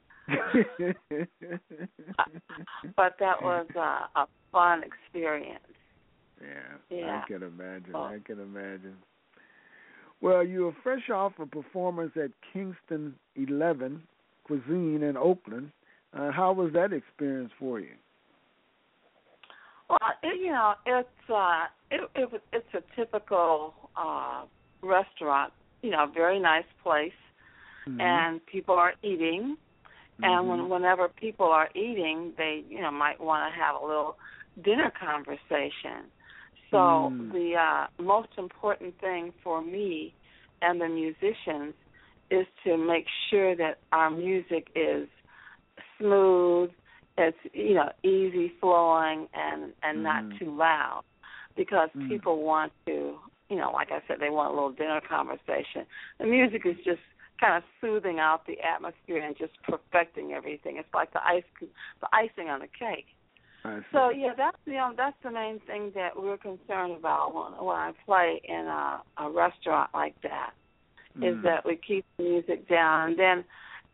But that was uh, a fun experience. Yeah, yeah, I can imagine. Oh. I can imagine. Well, you were fresh off a performance at Kingston eleven Cuisine in Oakland. Uh, how was that experience for you? Well, it, you know, it's uh, it, it it's a typical uh, restaurant. You know, very nice place, mm-hmm. and people are eating. Mm-hmm. And when, whenever people are eating, they you know might want to have a little dinner conversation. So mm. the uh, most important thing for me and the musicians is to make sure that our music is smooth, it's you know easy flowing, and and mm. not too loud, because mm. people want to you know like I said, they want a little dinner conversation. The music is just kind of soothing out the atmosphere and just perfecting everything. It's like the ice the icing on the cake. So yeah, that's you know that's the main thing that we're concerned about when, when I play in a, a restaurant like that, mm. is that we keep the music down. And then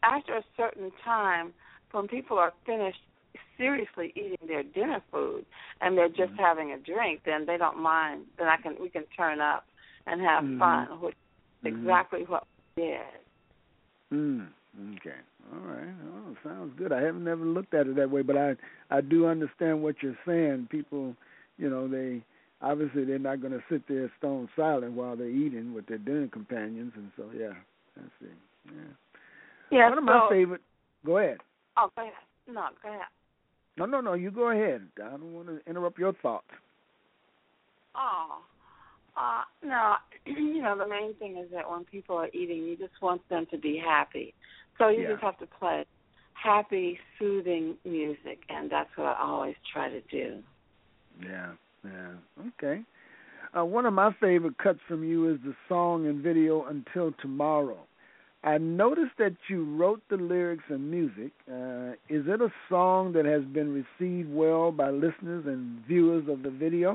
after a certain time, when people are finished seriously eating their dinner food and they're just mm-hmm. having a drink, then they don't mind. Then I can we can turn up and have mm-hmm. fun, which is mm-hmm. exactly what we did. Mm. Okay. All right. Oh, sounds good. I haven't never looked at it that way, but I I do understand what you're saying. People, you know, they obviously they're not going to sit there stone silent while they're eating with their dinner companions, and so yeah, I see. Yeah. Yeah. One of so, my favorite. Go ahead. Oh, go ahead. No, go ahead. No, no, no. You go ahead. I don't want to interrupt your thoughts. Oh. Uh, no, you know, the main thing is that when people are eating, you just want them to be happy. So you yeah. just have to play happy, soothing music, and that's what I always try to do. Yeah, yeah. Okay. Uh, one of my favorite cuts from you is the song and video Until Tomorrow. I noticed that you wrote the lyrics and music. Uh, is it a song that has been received well by listeners and viewers of the video?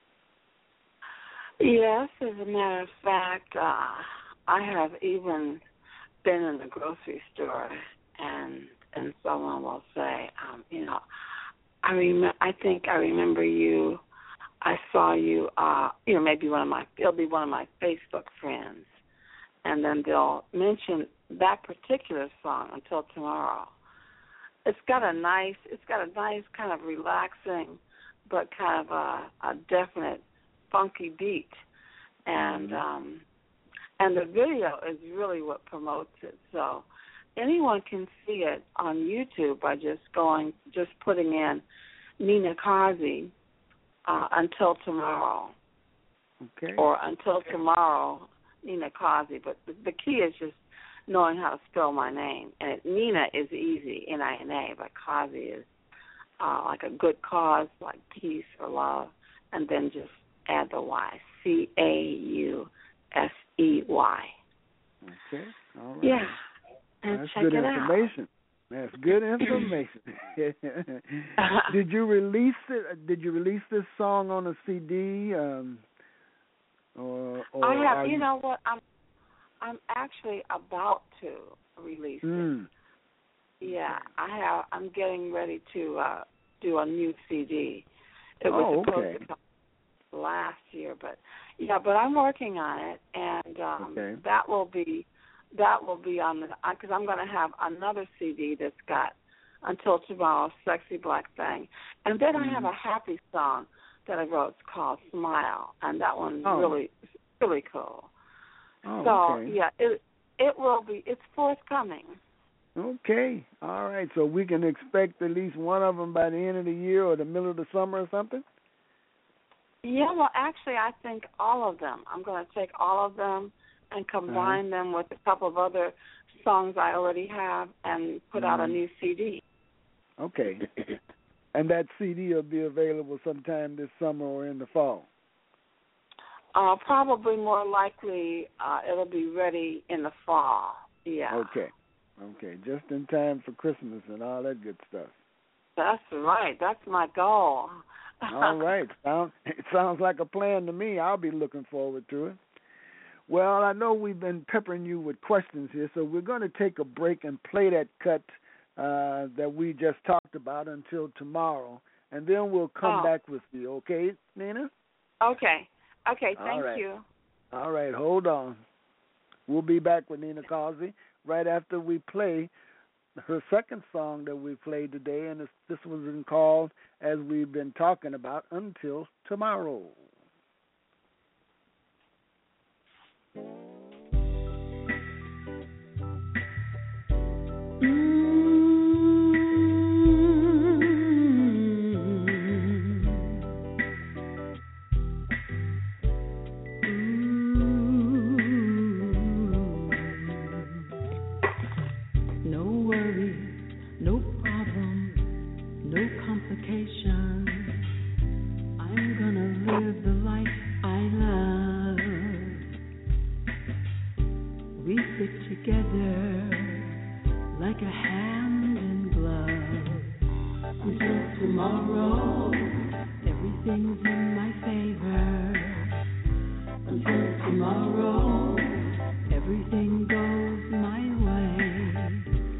Yes, as a matter of fact, uh, I have even been in the grocery store, and and someone will say, um, you know, I rem- I think I remember you. I saw you. Uh, you know, maybe one of my. It'll be one of my Facebook friends, and then they'll mention that particular song Until Tomorrow. It's got a nice. It's got a nice kind of relaxing, but kind of a, a definite funky beat, and um, and the video is really what promotes it. So anyone can see it on YouTube by just going, just putting in Nina Causey uh, Until Tomorrow, okay, or Until Tomorrow Nina Causey. But the, the key is just knowing how to spell my name. And it, Nina is easy, N I N A, but Causey is uh, like a good cause, like peace or love, and then just add the Y, C A U S E Y. Okay, all right. Yeah, and That's check good it information. out. That's good information. Did you release it? Did you release this song on a C D? Um, or, or I have. You, you know what? I'm I'm actually about to release mm. it. Yeah, I have. I'm getting ready to uh, do a new C D. It was oh, supposed okay. to come last year, but yeah, but I'm working on it, and um, okay. that will be that will be on the because I'm going to have another C D that's got Until Tomorrow, Sexy Black Thing, and then mm-hmm. I have a happy song that I wrote. It's called Smile, and that one's oh. really really cool. Oh, so okay. yeah, it it will be. It's forthcoming. Okay, all right. So we can expect at least one of them by the end of the year or the middle of the summer or something. Yeah, well, actually, I think all of them. I'm going to take all of them and combine uh-huh. them with a couple of other songs I already have and put mm-hmm. out a new C D. Okay. And that C D will be available sometime this summer or in the fall? Uh, probably more likely uh, it'll be ready in the fall. Yeah. Okay. Okay, just in time for Christmas and all that good stuff. That's right. That's my goal. All right. Sound, it sounds like a plan to me. I'll be looking forward to it. Well, I know we've been peppering you with questions here, so we're going to take a break and play that cut uh, that we just talked about Until Tomorrow, and then we'll come oh. back with you. Okay, Nina? Okay. Okay, thank all right. you. All right, hold on. We'll be back with Nina Causey right after we play her second song that we played today, and this, this one's called, as we've been talking about, Until Tomorrow. Everything goes my way.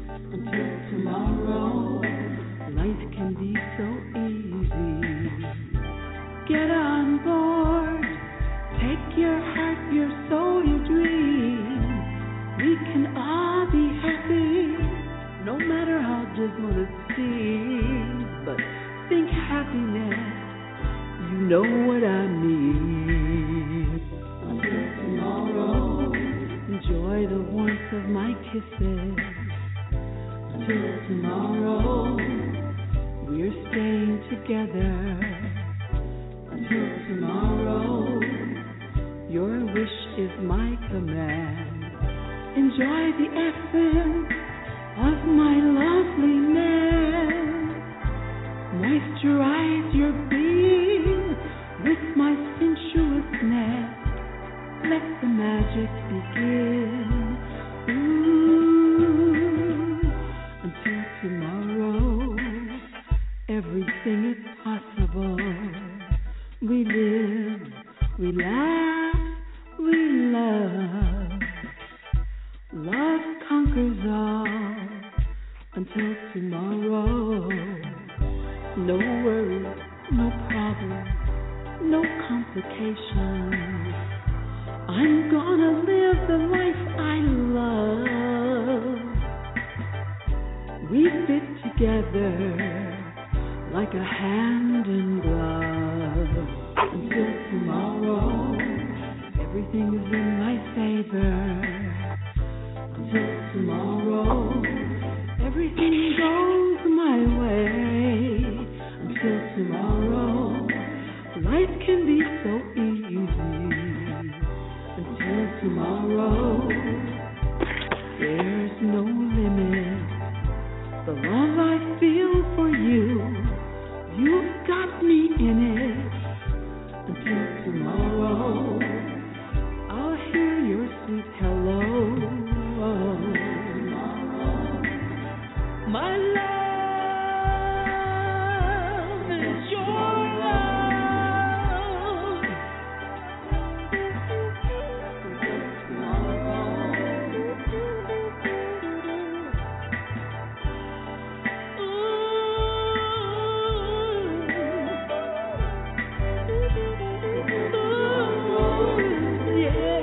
know what I need. Until tomorrow, enjoy the warmth of my kisses. Until tomorrow, we're staying together. Until tomorrow, your wish is my command. Enjoy the essence of my loveliness. Moisturize your being with my sensuousness. Let the magic begin. Ooh, until tomorrow, everything is possible. We live, we laugh, we love. Love conquers all. Until tomorrow, no worries, no problems, no complications. I'm gonna live the life I love. We fit together like a hand in glove. Until tomorrow, everything is in my favor. Until tomorrow, everything goes my way. Until tomorrow, life can be so easy. Until tomorrow, there's no limit. The love I feel for you, you've got me in it. Until tomorrow, I'll hear your sweet hello. My love is your love. Ooh, yeah.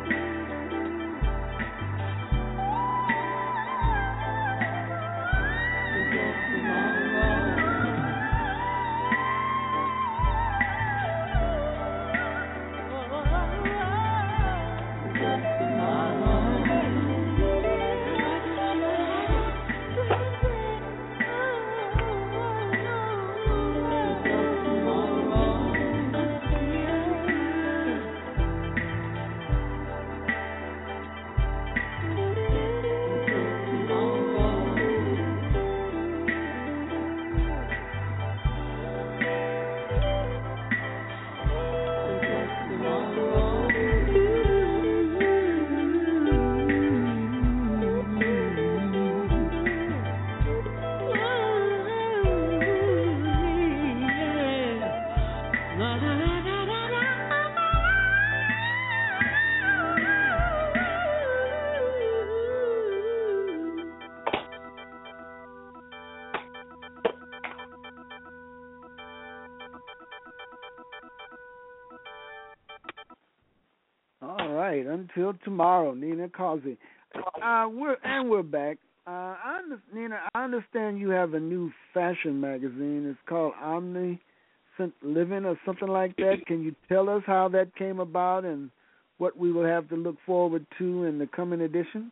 All right, until tomorrow, Nina Causey. Uh, we're and we're back. Uh, I under, Nina, I understand you have a new fashion magazine. It's called Omniscient Living or something like that. Can you tell us how that came about and what we will have to look forward to in the coming editions?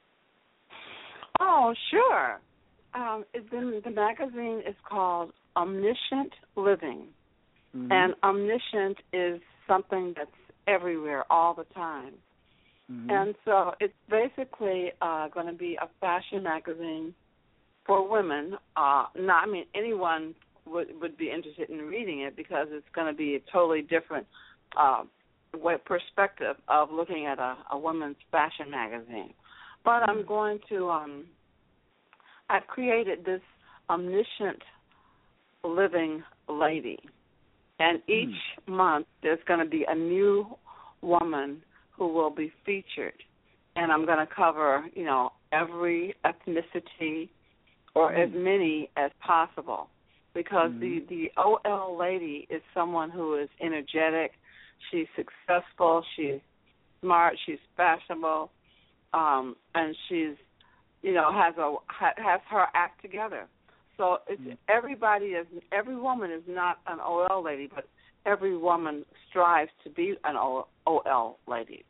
Oh, sure. Um, it, the, the magazine is called Omniscient Living, mm-hmm. and omniscient is something that's everywhere all the time. Mm-hmm. And so it's basically uh, going to be a fashion magazine for women. Uh, not, I mean, anyone would would be interested in reading it because it's going to be a totally different uh, way, perspective of looking at a, a women's fashion magazine. But I'm going to, um, I've created this omniscient living lady. And each mm. month there's going to be a new woman who will be featured. And I'm going to cover, you know, every ethnicity or mm. as many as possible. Because mm. the, the O L lady is someone who is energetic, she's successful, she's smart, she's fashionable, um, and she's, you know, has a has her act together. So it's, mm. everybody is every woman is not an O L lady, but every woman strives to be an O L lady.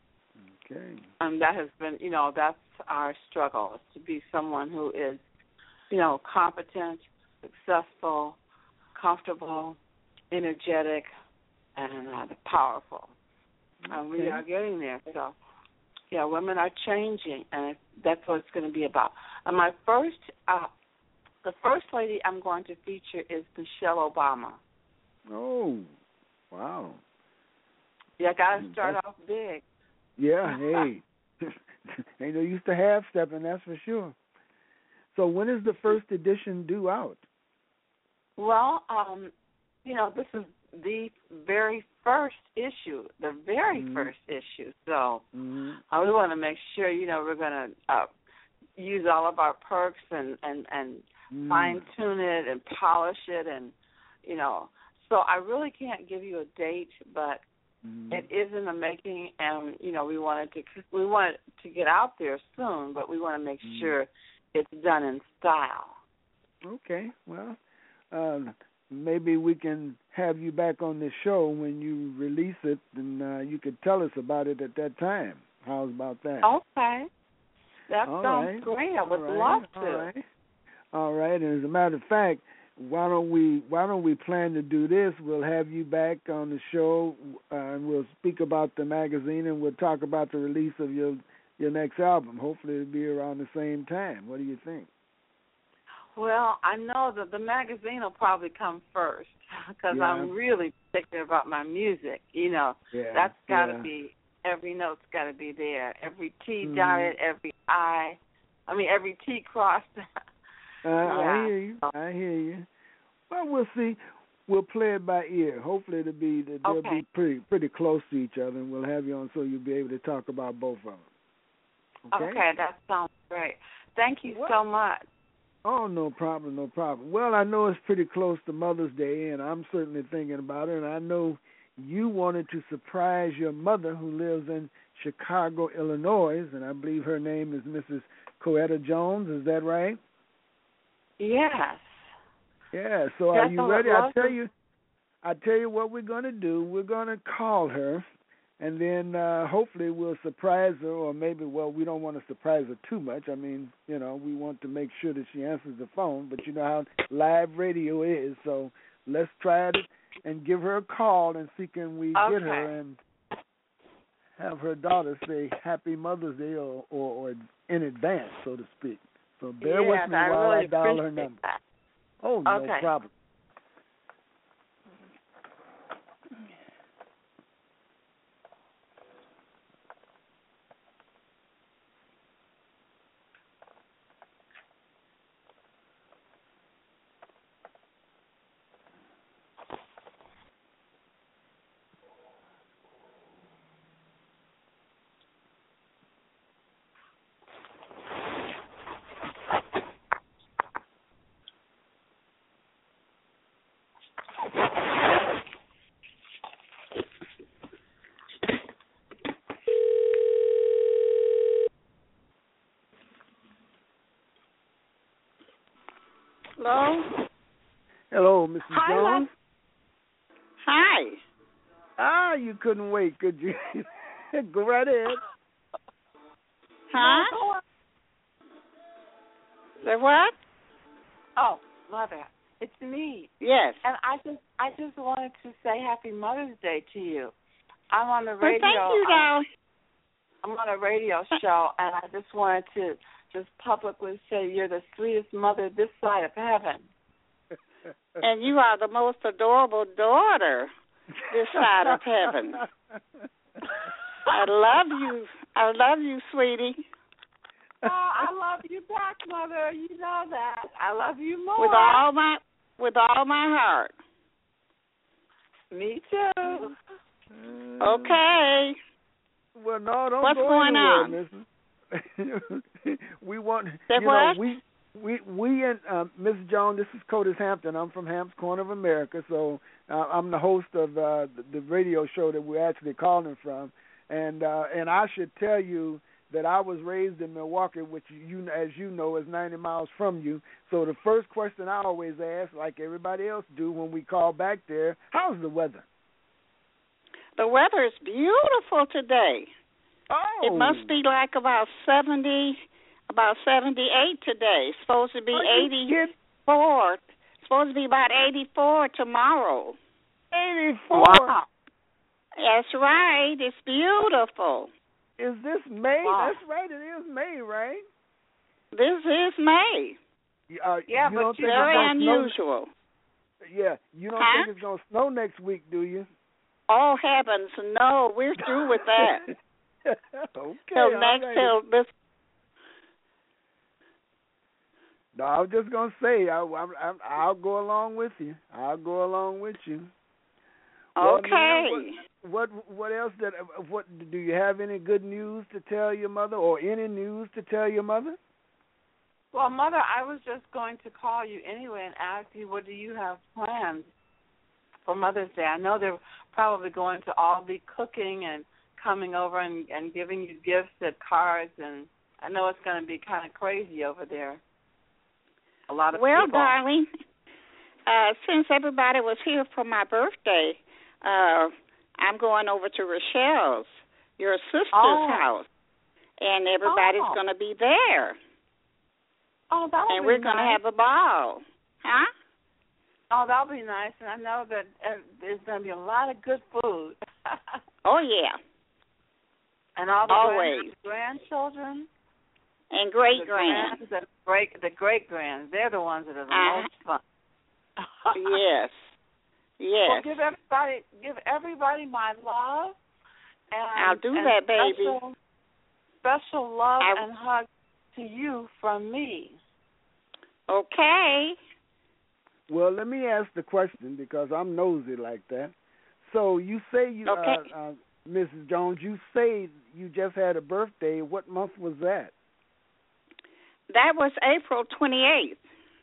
Okay. And that has been, you know, that's our struggle, is to be someone who is, you know, competent, successful, comfortable, energetic, and uh, powerful. Okay. And we are getting there. So, yeah, women are changing, and that's what it's going to be about. And my first, uh, the first lady I'm going to feature is Michelle Obama. Oh, wow. Yeah, got to start that's, off big. Yeah, hey. Ain't no use to half-stepping, that's for sure. So when is the first edition due out? Well, um, you know, this is the very first issue, the very mm-hmm. first issue. So mm-hmm. uh, we want to make sure, you know, we're going to uh, use all of our perks and, and, and mm. fine-tune it and polish it. And, you know, so I really can't give you a date, but mm. it is in the making. And, you know, we wanted to we wanted to get out there soon, but we want to make mm. sure it's done in style. Okay, well, um, maybe we can have you back on the show when you release it, and uh, you could tell us about it at that time. How's about that? Okay. That all sounds right. great. I would all love right. to. All right. All right. And as a matter of fact, why don't we why don't we plan to do this? We'll have you back on the show, uh, and we'll speak about the magazine, and we'll talk about the release of your your next album. Hopefully it'll be around the same time. What do you think? Well, I know that the magazine will probably come first because yeah. I'm really particular about my music. You know, yeah. that's got to yeah. be, every note's got to be there. Every T mm-hmm. dotted, every I, I mean, every T crossed. uh, yeah. I hear you. I hear you. Well, we'll see. We'll play it by ear. Hopefully it'll be, they'll okay. be pretty pretty close to each other, and we'll have you on so you'll be able to talk about both of them. Okay, okay that sounds great. Thank you what? so much. Oh, no problem, no problem. Well, I know it's pretty close to Mother's Day, and I'm certainly thinking about it, and I know you wanted to surprise your mother, who lives in Chicago, Illinois, and I believe her name is Missus Coetta Jones. Is that right? Yes. Yeah, so That's are you ready? I tell to... you, I tell you what we're going to do. We're going to call her, and then uh, hopefully we'll surprise her, or maybe, well, we don't want to surprise her too much. I mean, you know, we want to make sure that she answers the phone, but you know how live radio is, so let's try it and give her a call and see can we okay. get her and have her daughter say Happy Mother's Day or, or, or in advance, so to speak. So bear yes, with me I while really I dial her number. That. Oh, no okay. problem. Hello? Hello, Missus Hi, Jones. Hi. Ah, you couldn't wait, could you? Go right ahead. Huh? The what? Oh, Mother, it's me. Yes. And I just, I just wanted to say Happy Mother's Day to you. I'm on the Well, radio. thank you, I'm, though. I'm on a radio show, and I just wanted to just publicly say you're the sweetest mother this side of heaven. And you are the most adorable daughter this side of heaven. I love you. I love you, sweetie. Oh, I love you back, Mother. You know that. I love you more. With all my with all my heart. Me too. Okay. Well, no, don't What's go going anywhere, on? Missus we want That you what? know we we we and uh, Missus Jones. This is Curtis Hampton. I'm from Hamp's Corner of America. So uh, I'm the host of uh, the, the radio show that we're actually calling from. And uh, and I should tell you that I was raised in Milwaukee, which you, as you know, is ninety miles from you. So the first question I always ask, like everybody else do when we call back there, how's the weather? The weather is beautiful today. Oh. It must be like about seventy, about seventy-eight today. It's supposed to be eighty-four. It's supposed to be about eighty-four tomorrow. eighty-four? Wow. That's right. It's beautiful. Is this May? Wow. That's right. It is May, right? This is May. Uh, yeah, you but don't think very it's gonna unusual. Snow? Yeah, you don't huh? think it's going to snow next week, do you? Oh, heavens, no. We're through with that. Okay. Till next, right. till this. No, I was just going to say, I, I, I, I'll go along with you. I'll go along with you. Well, Okay. Nina, what, what what else? That what do you have any good news to tell your mother, or any news to tell your mother? Well, Mother, I was just going to call you anyway and ask you, what do you have planned for Mother's Day? I know they're probably going to all be cooking and coming over and, and giving you gifts and cards, and I know it's going to be kind of crazy over there. A lot of well, people. Well, darling, uh, since everybody was here for my birthday, uh, I'm going over to Rochelle's, your sister's oh. house, and everybody's oh. going to be there. Oh, that'll and be we're nice. going to have a ball. Huh? Oh, that'll be nice, and I know that uh, there's going to be a lot of good food. Oh, yeah. And all the Always. grand- grandchildren. And great the grand. grands, the great, the great grands. They're the ones that are the uh, most fun. Yes. Yes. Well, give everybody, give everybody my love. And, I'll do and that, baby. Special, special love I, and hug to you from me. Okay. Well, let me ask the question because I'm nosy like that. So you say you, okay. uh, uh, Missus Jones, you say you just had a birthday. What month was that? That was April twenty-eighth.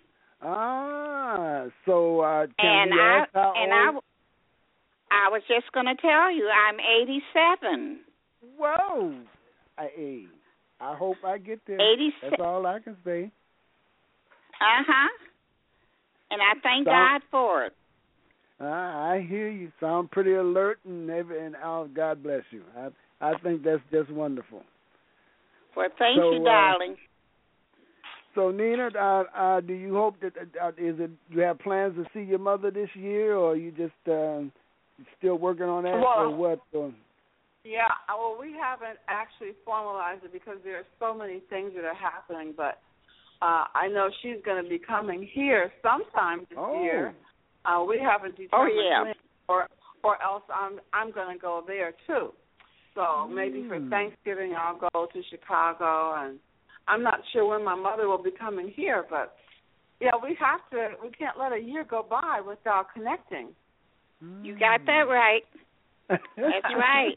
Ah, so uh, can and we I ask how and old? I, I was just going to tell you, I'm eighty-seven. Whoa! I, hey, I hope I get there. eighty-seven. That's all I can say. Uh huh. And I thank Sound, God for it. Uh, I hear you. Sound pretty alert, and every, and oh, God bless you. I I think that's just wonderful. Well, thank so, you, uh, darling. So, Nina, uh, uh, do you hope that uh, is it you have plans to see your mother this year, or are you just uh, still working on that, well, or what? Or? Yeah, well, we haven't actually formalized it because there are so many things that are happening, but uh, I know she's going to be coming here sometime this oh. year. Uh, we haven't determined oh, yeah. when, or or else I'm I'm going to go there too. So mm. maybe for Thanksgiving I'll go to Chicago, and I'm not sure when my mother will be coming here, but yeah, we have to. We can't let a year go by without connecting. You got that right. That's right.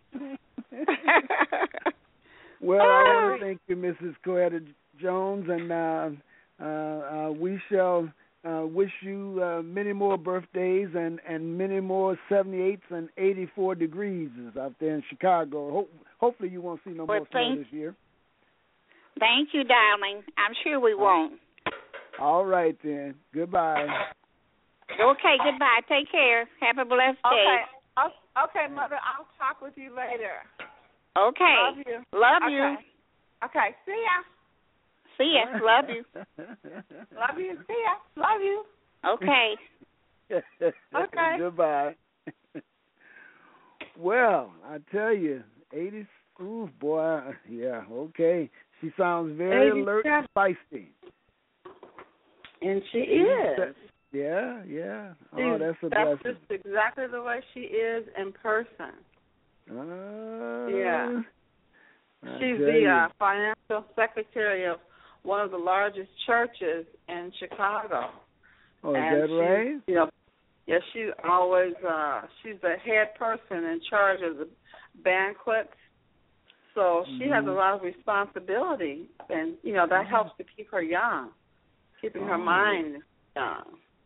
Well, I want to thank you, Missus Coretta Jones, and uh, uh, uh, we shall uh, wish you uh, many more birthdays and, and many more seventy-eights and eighty-four degrees out there in Chicago. Ho- hopefully you won't see no well, more snow thank, this year. Thank you, darling. I'm sure we won't. All right, then. Goodbye. Okay, goodbye. Take care. Have a blessed day. Okay. Okay, Mother, I'll talk with you later. Okay. Love you. Love okay. you. Okay, see ya. See ya. Love you. Love you. See ya. Love you. Okay. Okay. Goodbye. Well, I tell you, eighty, ooh, boy, yeah, okay. She sounds very alert and feisty. And she is. Yeah, yeah. Oh, that's a That's blessing. just exactly the way she is in person. Uh, yeah. I She's tell the you. uh, financial secretary of one of the largest churches in Chicago. Oh, is and that she, right? You know, yeah, she always, uh, she's the head person in charge of the banquets. So she mm-hmm. has a lot of responsibility, and, you know, that mm-hmm. helps to keep her young, keeping oh. her mind young.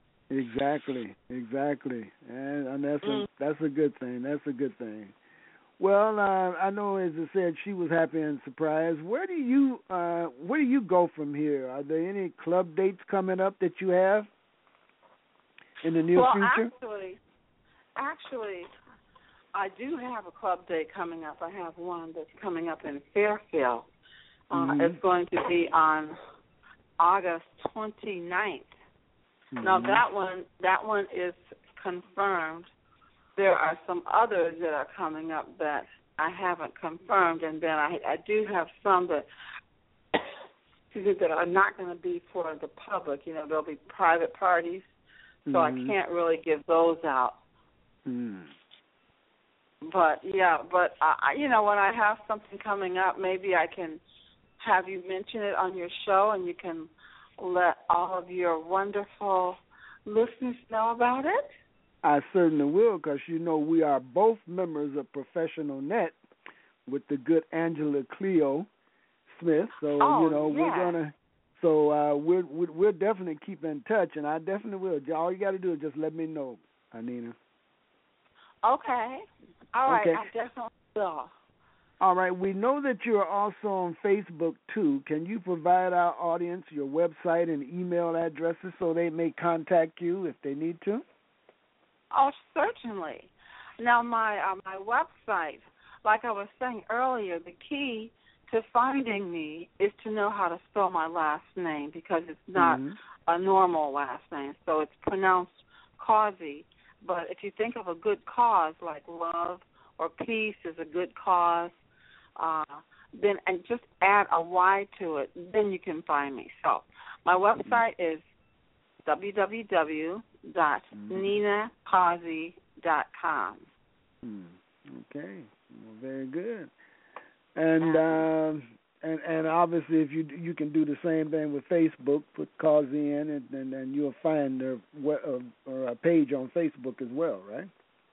Exactly, exactly, and, and that's mm. a that's a good thing. That's a good thing. Well, uh, I know, as I said, she was happy and surprised. Where do you uh, where do you go from here? Are there any club dates coming up that you have in the near well, future? Actually, actually, I do have a club date coming up. I have one that's coming up in Fairfield. Uh, mm-hmm. It's going to be on August twenty-ninth. Mm-hmm. Now that one, that one is confirmed. There are some others that are coming up that I haven't confirmed, and then I, I do have some that that are not going to be for the public. You know, they'll be private parties, so mm-hmm. I can't really give those out. Mm. But yeah, but uh, you know, when I have something coming up, maybe I can have you mention it on your show, and you can let all of your wonderful listeners know about it. I certainly will, because you know we are both members of Professional Net with the good Angela Cleo Smith. So oh, you know yeah. we're gonna. So uh, we're we'll definitely keep in touch, and I definitely will. All you got to do is just let me know, Anina. Okay. All right. Okay. I definitely will. All right. We know that you're also on Facebook too. Can you provide our audience your website and email addresses so they may contact you if they need to? Oh, certainly. Now, my uh, my website, like I was saying earlier, the key to finding me is to know how to spell my last name, because it's not mm-hmm. a normal last name. So it's pronounced Causey. But if you think of a good cause like love or peace is a good cause, uh, then and just add a Y to it, then you can find me. So my website is w w w dot nina causey dot com. Mm. Okay, well, very good. And um, and and obviously, if you you can do the same thing with Facebook, put Causey in, and, and and you'll find a, or a page on Facebook as well, right?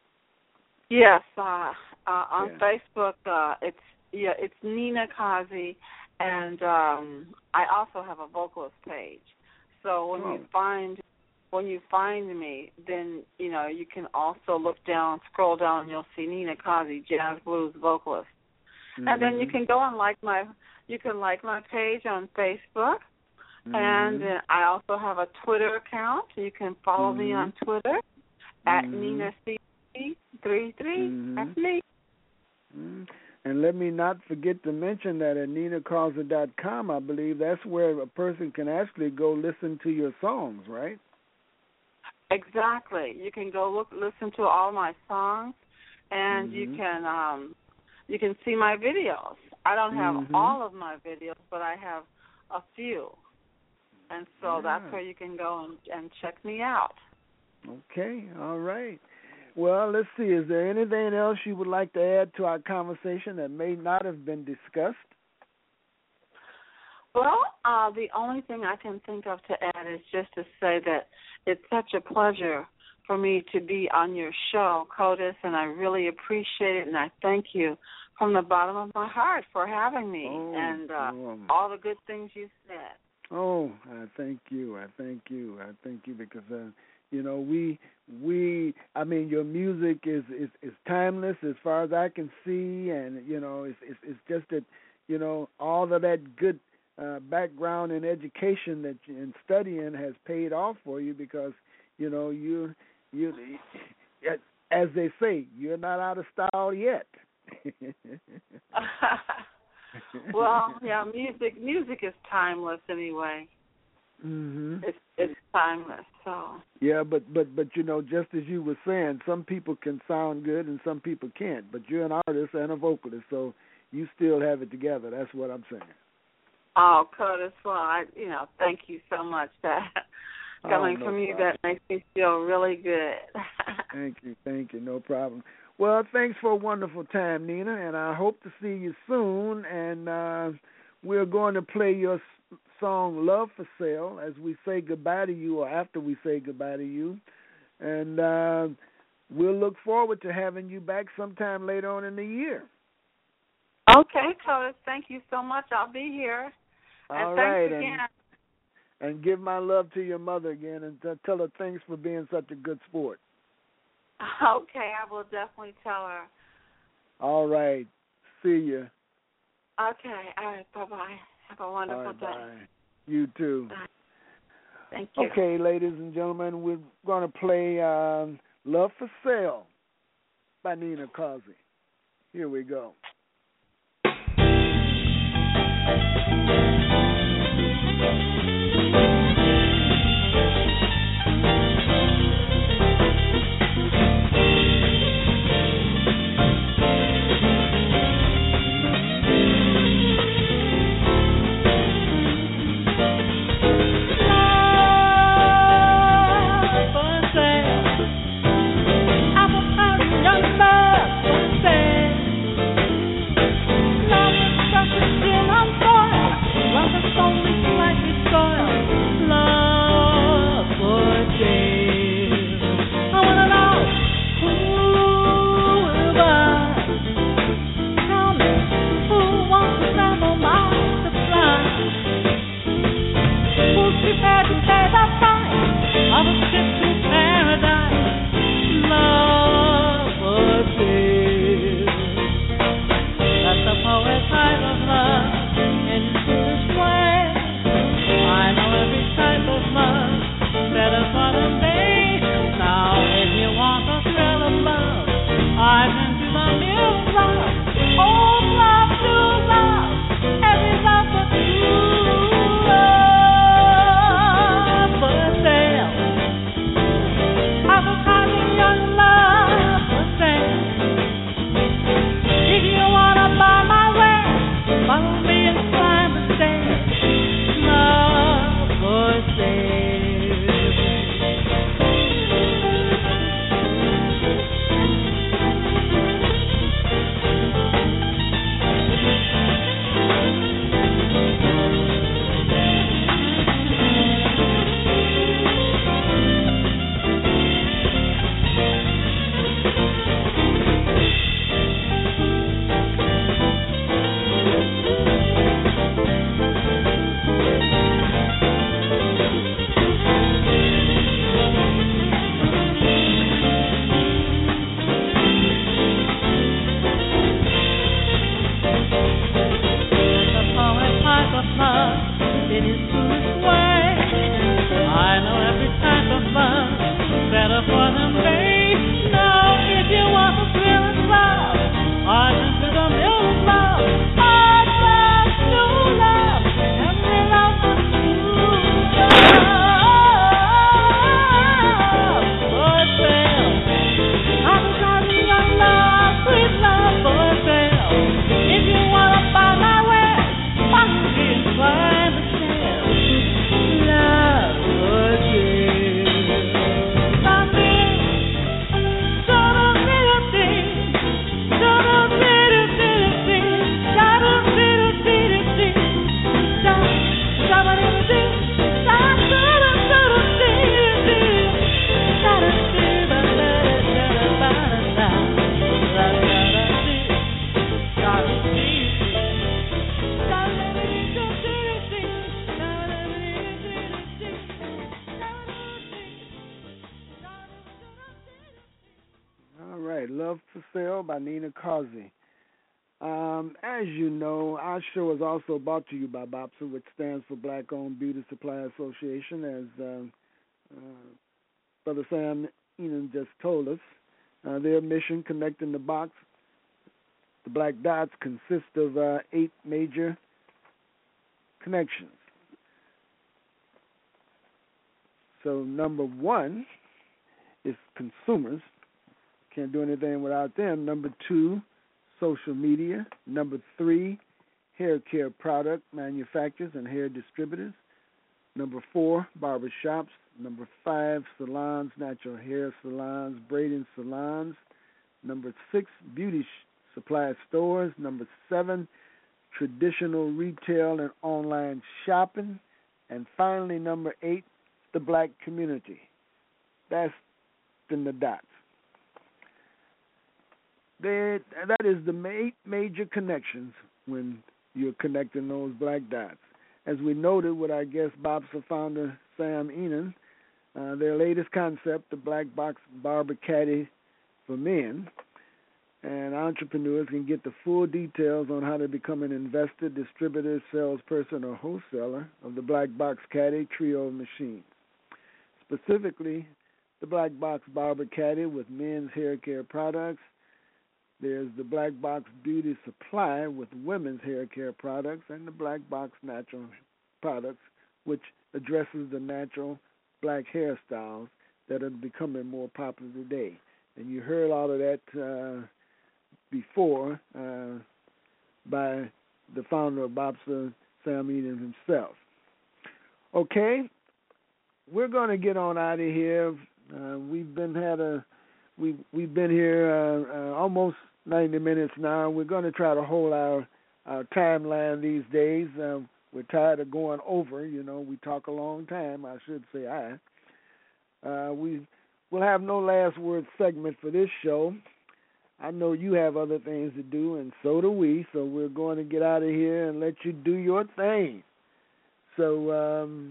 Yes, uh, uh, on yeah. Facebook, uh, it's yeah, it's Nina Causey, and um, I also have a vocalist page. So when oh. you find when you find me, then you know you can also look down, scroll down, and you'll see Nina Causey, jazz blues vocalist. Mm-hmm. And then you can go and like my you can like my page on Facebook, mm-hmm. and uh, I also have a Twitter account. You can follow mm-hmm. me on Twitter at mm-hmm. Nina C thirty-three. Mm-hmm. That's me. Mm-hmm. And let me not forget to mention that at nina causey dot com, I believe that's where a person can actually go listen to your songs, right? Exactly. You can go look, listen to all my songs, and mm-hmm. you can um, you can see my videos. I don't have mm-hmm. all of my videos, but I have a few, and so yeah. that's where you can go and, and check me out. Okay. All right. Well, let's see. Is there anything else you would like to add to our conversation that may not have been discussed? Well, uh, the only thing I can think of to add is just to say that it's such a pleasure for me to be on your show, CODIS, and I really appreciate it, and I thank you from the bottom of my heart for having me oh, and uh, oh. all the good things you said. Oh, I thank you. I thank you. I thank you because, uh, you know, we, we, I mean, your music is, is, is timeless as far as I can see, and, you know, it's, it's, it's just that, you know, all of that good uh, background and education that you, and studying has paid off for you because, you know, you, you, as they say, you're not out of style yet. Well, yeah, music, music is timeless anyway. Mm-hmm. It's it's timeless. So yeah, but but but you know, just as you were saying, some people can sound good and some people can't. But you're an artist and a vocalist, so you still have it together. That's what I'm saying. Oh, Curtis, well, I, you know, thank you so much. That coming oh, no from you, problem. that makes me feel really good. Thank you, thank you, no problem. Well, thanks for a wonderful time, Nina, and I hope to see you soon. And uh, we're going to play your song "Love for Sale" as we say goodbye to you, or after we say goodbye to you. And uh, we'll look forward to having you back sometime later on in the year. Okay, Curtis, thank you so much. I'll be here. And All thanks right, again. And, and give my love to your mother again, and t- tell her thanks for being such a good sport. Okay, I will definitely tell her. All right. See you. Okay. All right. Bye-bye. Have a wonderful right, day. Bye. You too. Bye. Thank you. Okay, ladies and gentlemen, we're going to play um, Love for Sale by Nina Causey. Here we go. By Nina Causey. Um, as you know, our show is also brought to you by BOPSA, which stands for Black Owned Beauty Supply Association, as um, uh, Brother Sam Enan just told us. Uh, their mission, connecting the box, the black dots, consists of uh, eight major connections. So number one is consumers. Can't do anything without them. Number two, social media. Number three, hair care product manufacturers and hair distributors. Number four, barber shops. Number five, salons, natural hair salons, braiding salons. Number six, beauty supply stores. Number seven, traditional retail and online shopping. And finally, number eight, the black community. That's in the dots. They, that is the eight major connections when you're connecting those black dots. As we noted with our guest BOPSA founder Sam Enan, uh, their latest concept, the Black Box Barber Caddy for Men, and entrepreneurs can get the full details on how to become an investor, distributor, salesperson, or wholesaler of the Black Box Caddy trio of machines. Specifically, the Black Box Barber Caddy with men's hair care products. There's the Black Box Beauty Supply with women's hair care products, and the Black Box Natural products, which addresses the natural black hairstyles that are becoming more popular today. And you heard all of that uh, before uh, by the founder of Bobsa, Sam Eden himself. Okay, we're going to get on out of here. Uh, we've been had a we we've been here uh, uh, almost ninety minutes now. We're going to try to hold our our timeline these days. Uh, we're tired of going over. You know, we talk a long time. I should say I. Uh, we will have no last word segment for this show. I know you have other things to do, and so do we. So we're going to get out of here and let you do your thing. So um,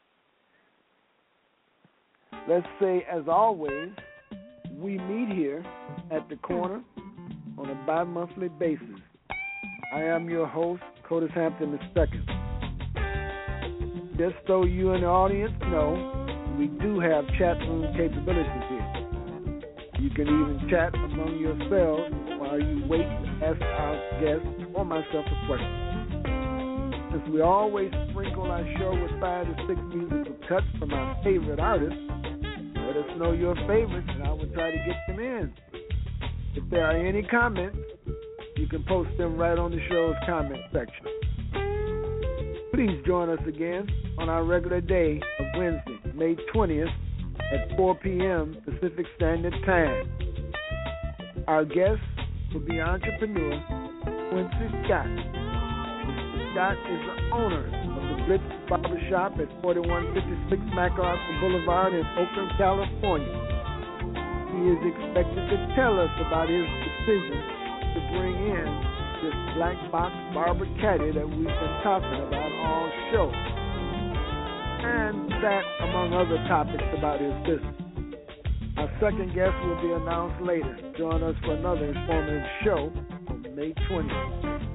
let's say, as always, we meet here at the corner on a bi-monthly basis. I am your host, Curtis Hampton the Second. Just so you and the audience know, we do have chat room capabilities here. You can even chat among yourselves while you wait to ask our guests or myself a question. Since we always sprinkle our show with five to six musical cuts from our favorite artists, let us know your favorites and I will try to get them in. If there are any comments, you can post them right on the show's comment section. Please join us again on our regular day of Wednesday, May twentieth at four p.m. Pacific Standard Time. Our guest will be entrepreneur Quincy Scott. Scott is the owner of the Blitz Barbershop at forty-one fifty-six MacArthur Boulevard in Oakland, California. He is expected to tell us about his decision to bring in this Black Box Barber Caddy that we've been talking about all show, and that among other topics about his business. Our second guest will be announced later. Join us for another informative show on May twentieth.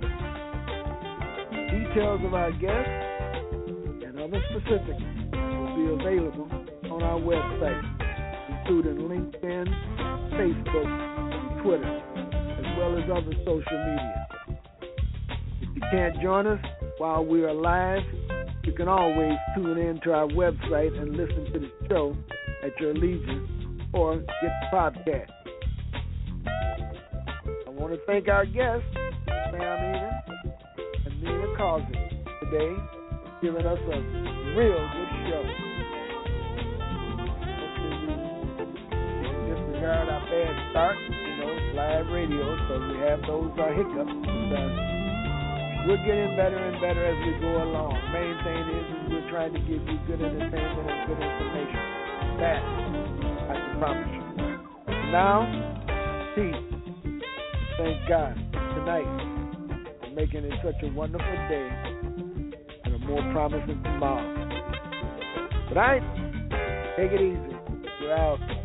Details of our guests and other specifics will be available on our website, including LinkedIn, Facebook, and Twitter, as well as other social media. If you can't join us while we are live, you can always tune in to our website and listen to the show at your leisure or get the podcast. I want to thank our guests, Sam Eden and Nina Causey, today, giving us a real good show. Disregard our bad start, you know, it's live radio, so we have those uh, hiccups. But, uh, we're getting better and better as we go along. Main thing is, is we're trying to give you good entertainment and good information. That I can promise you. Now, peace. Thank God tonight for making it such a wonderful day and a more promising tomorrow. But I take it easy. We're out.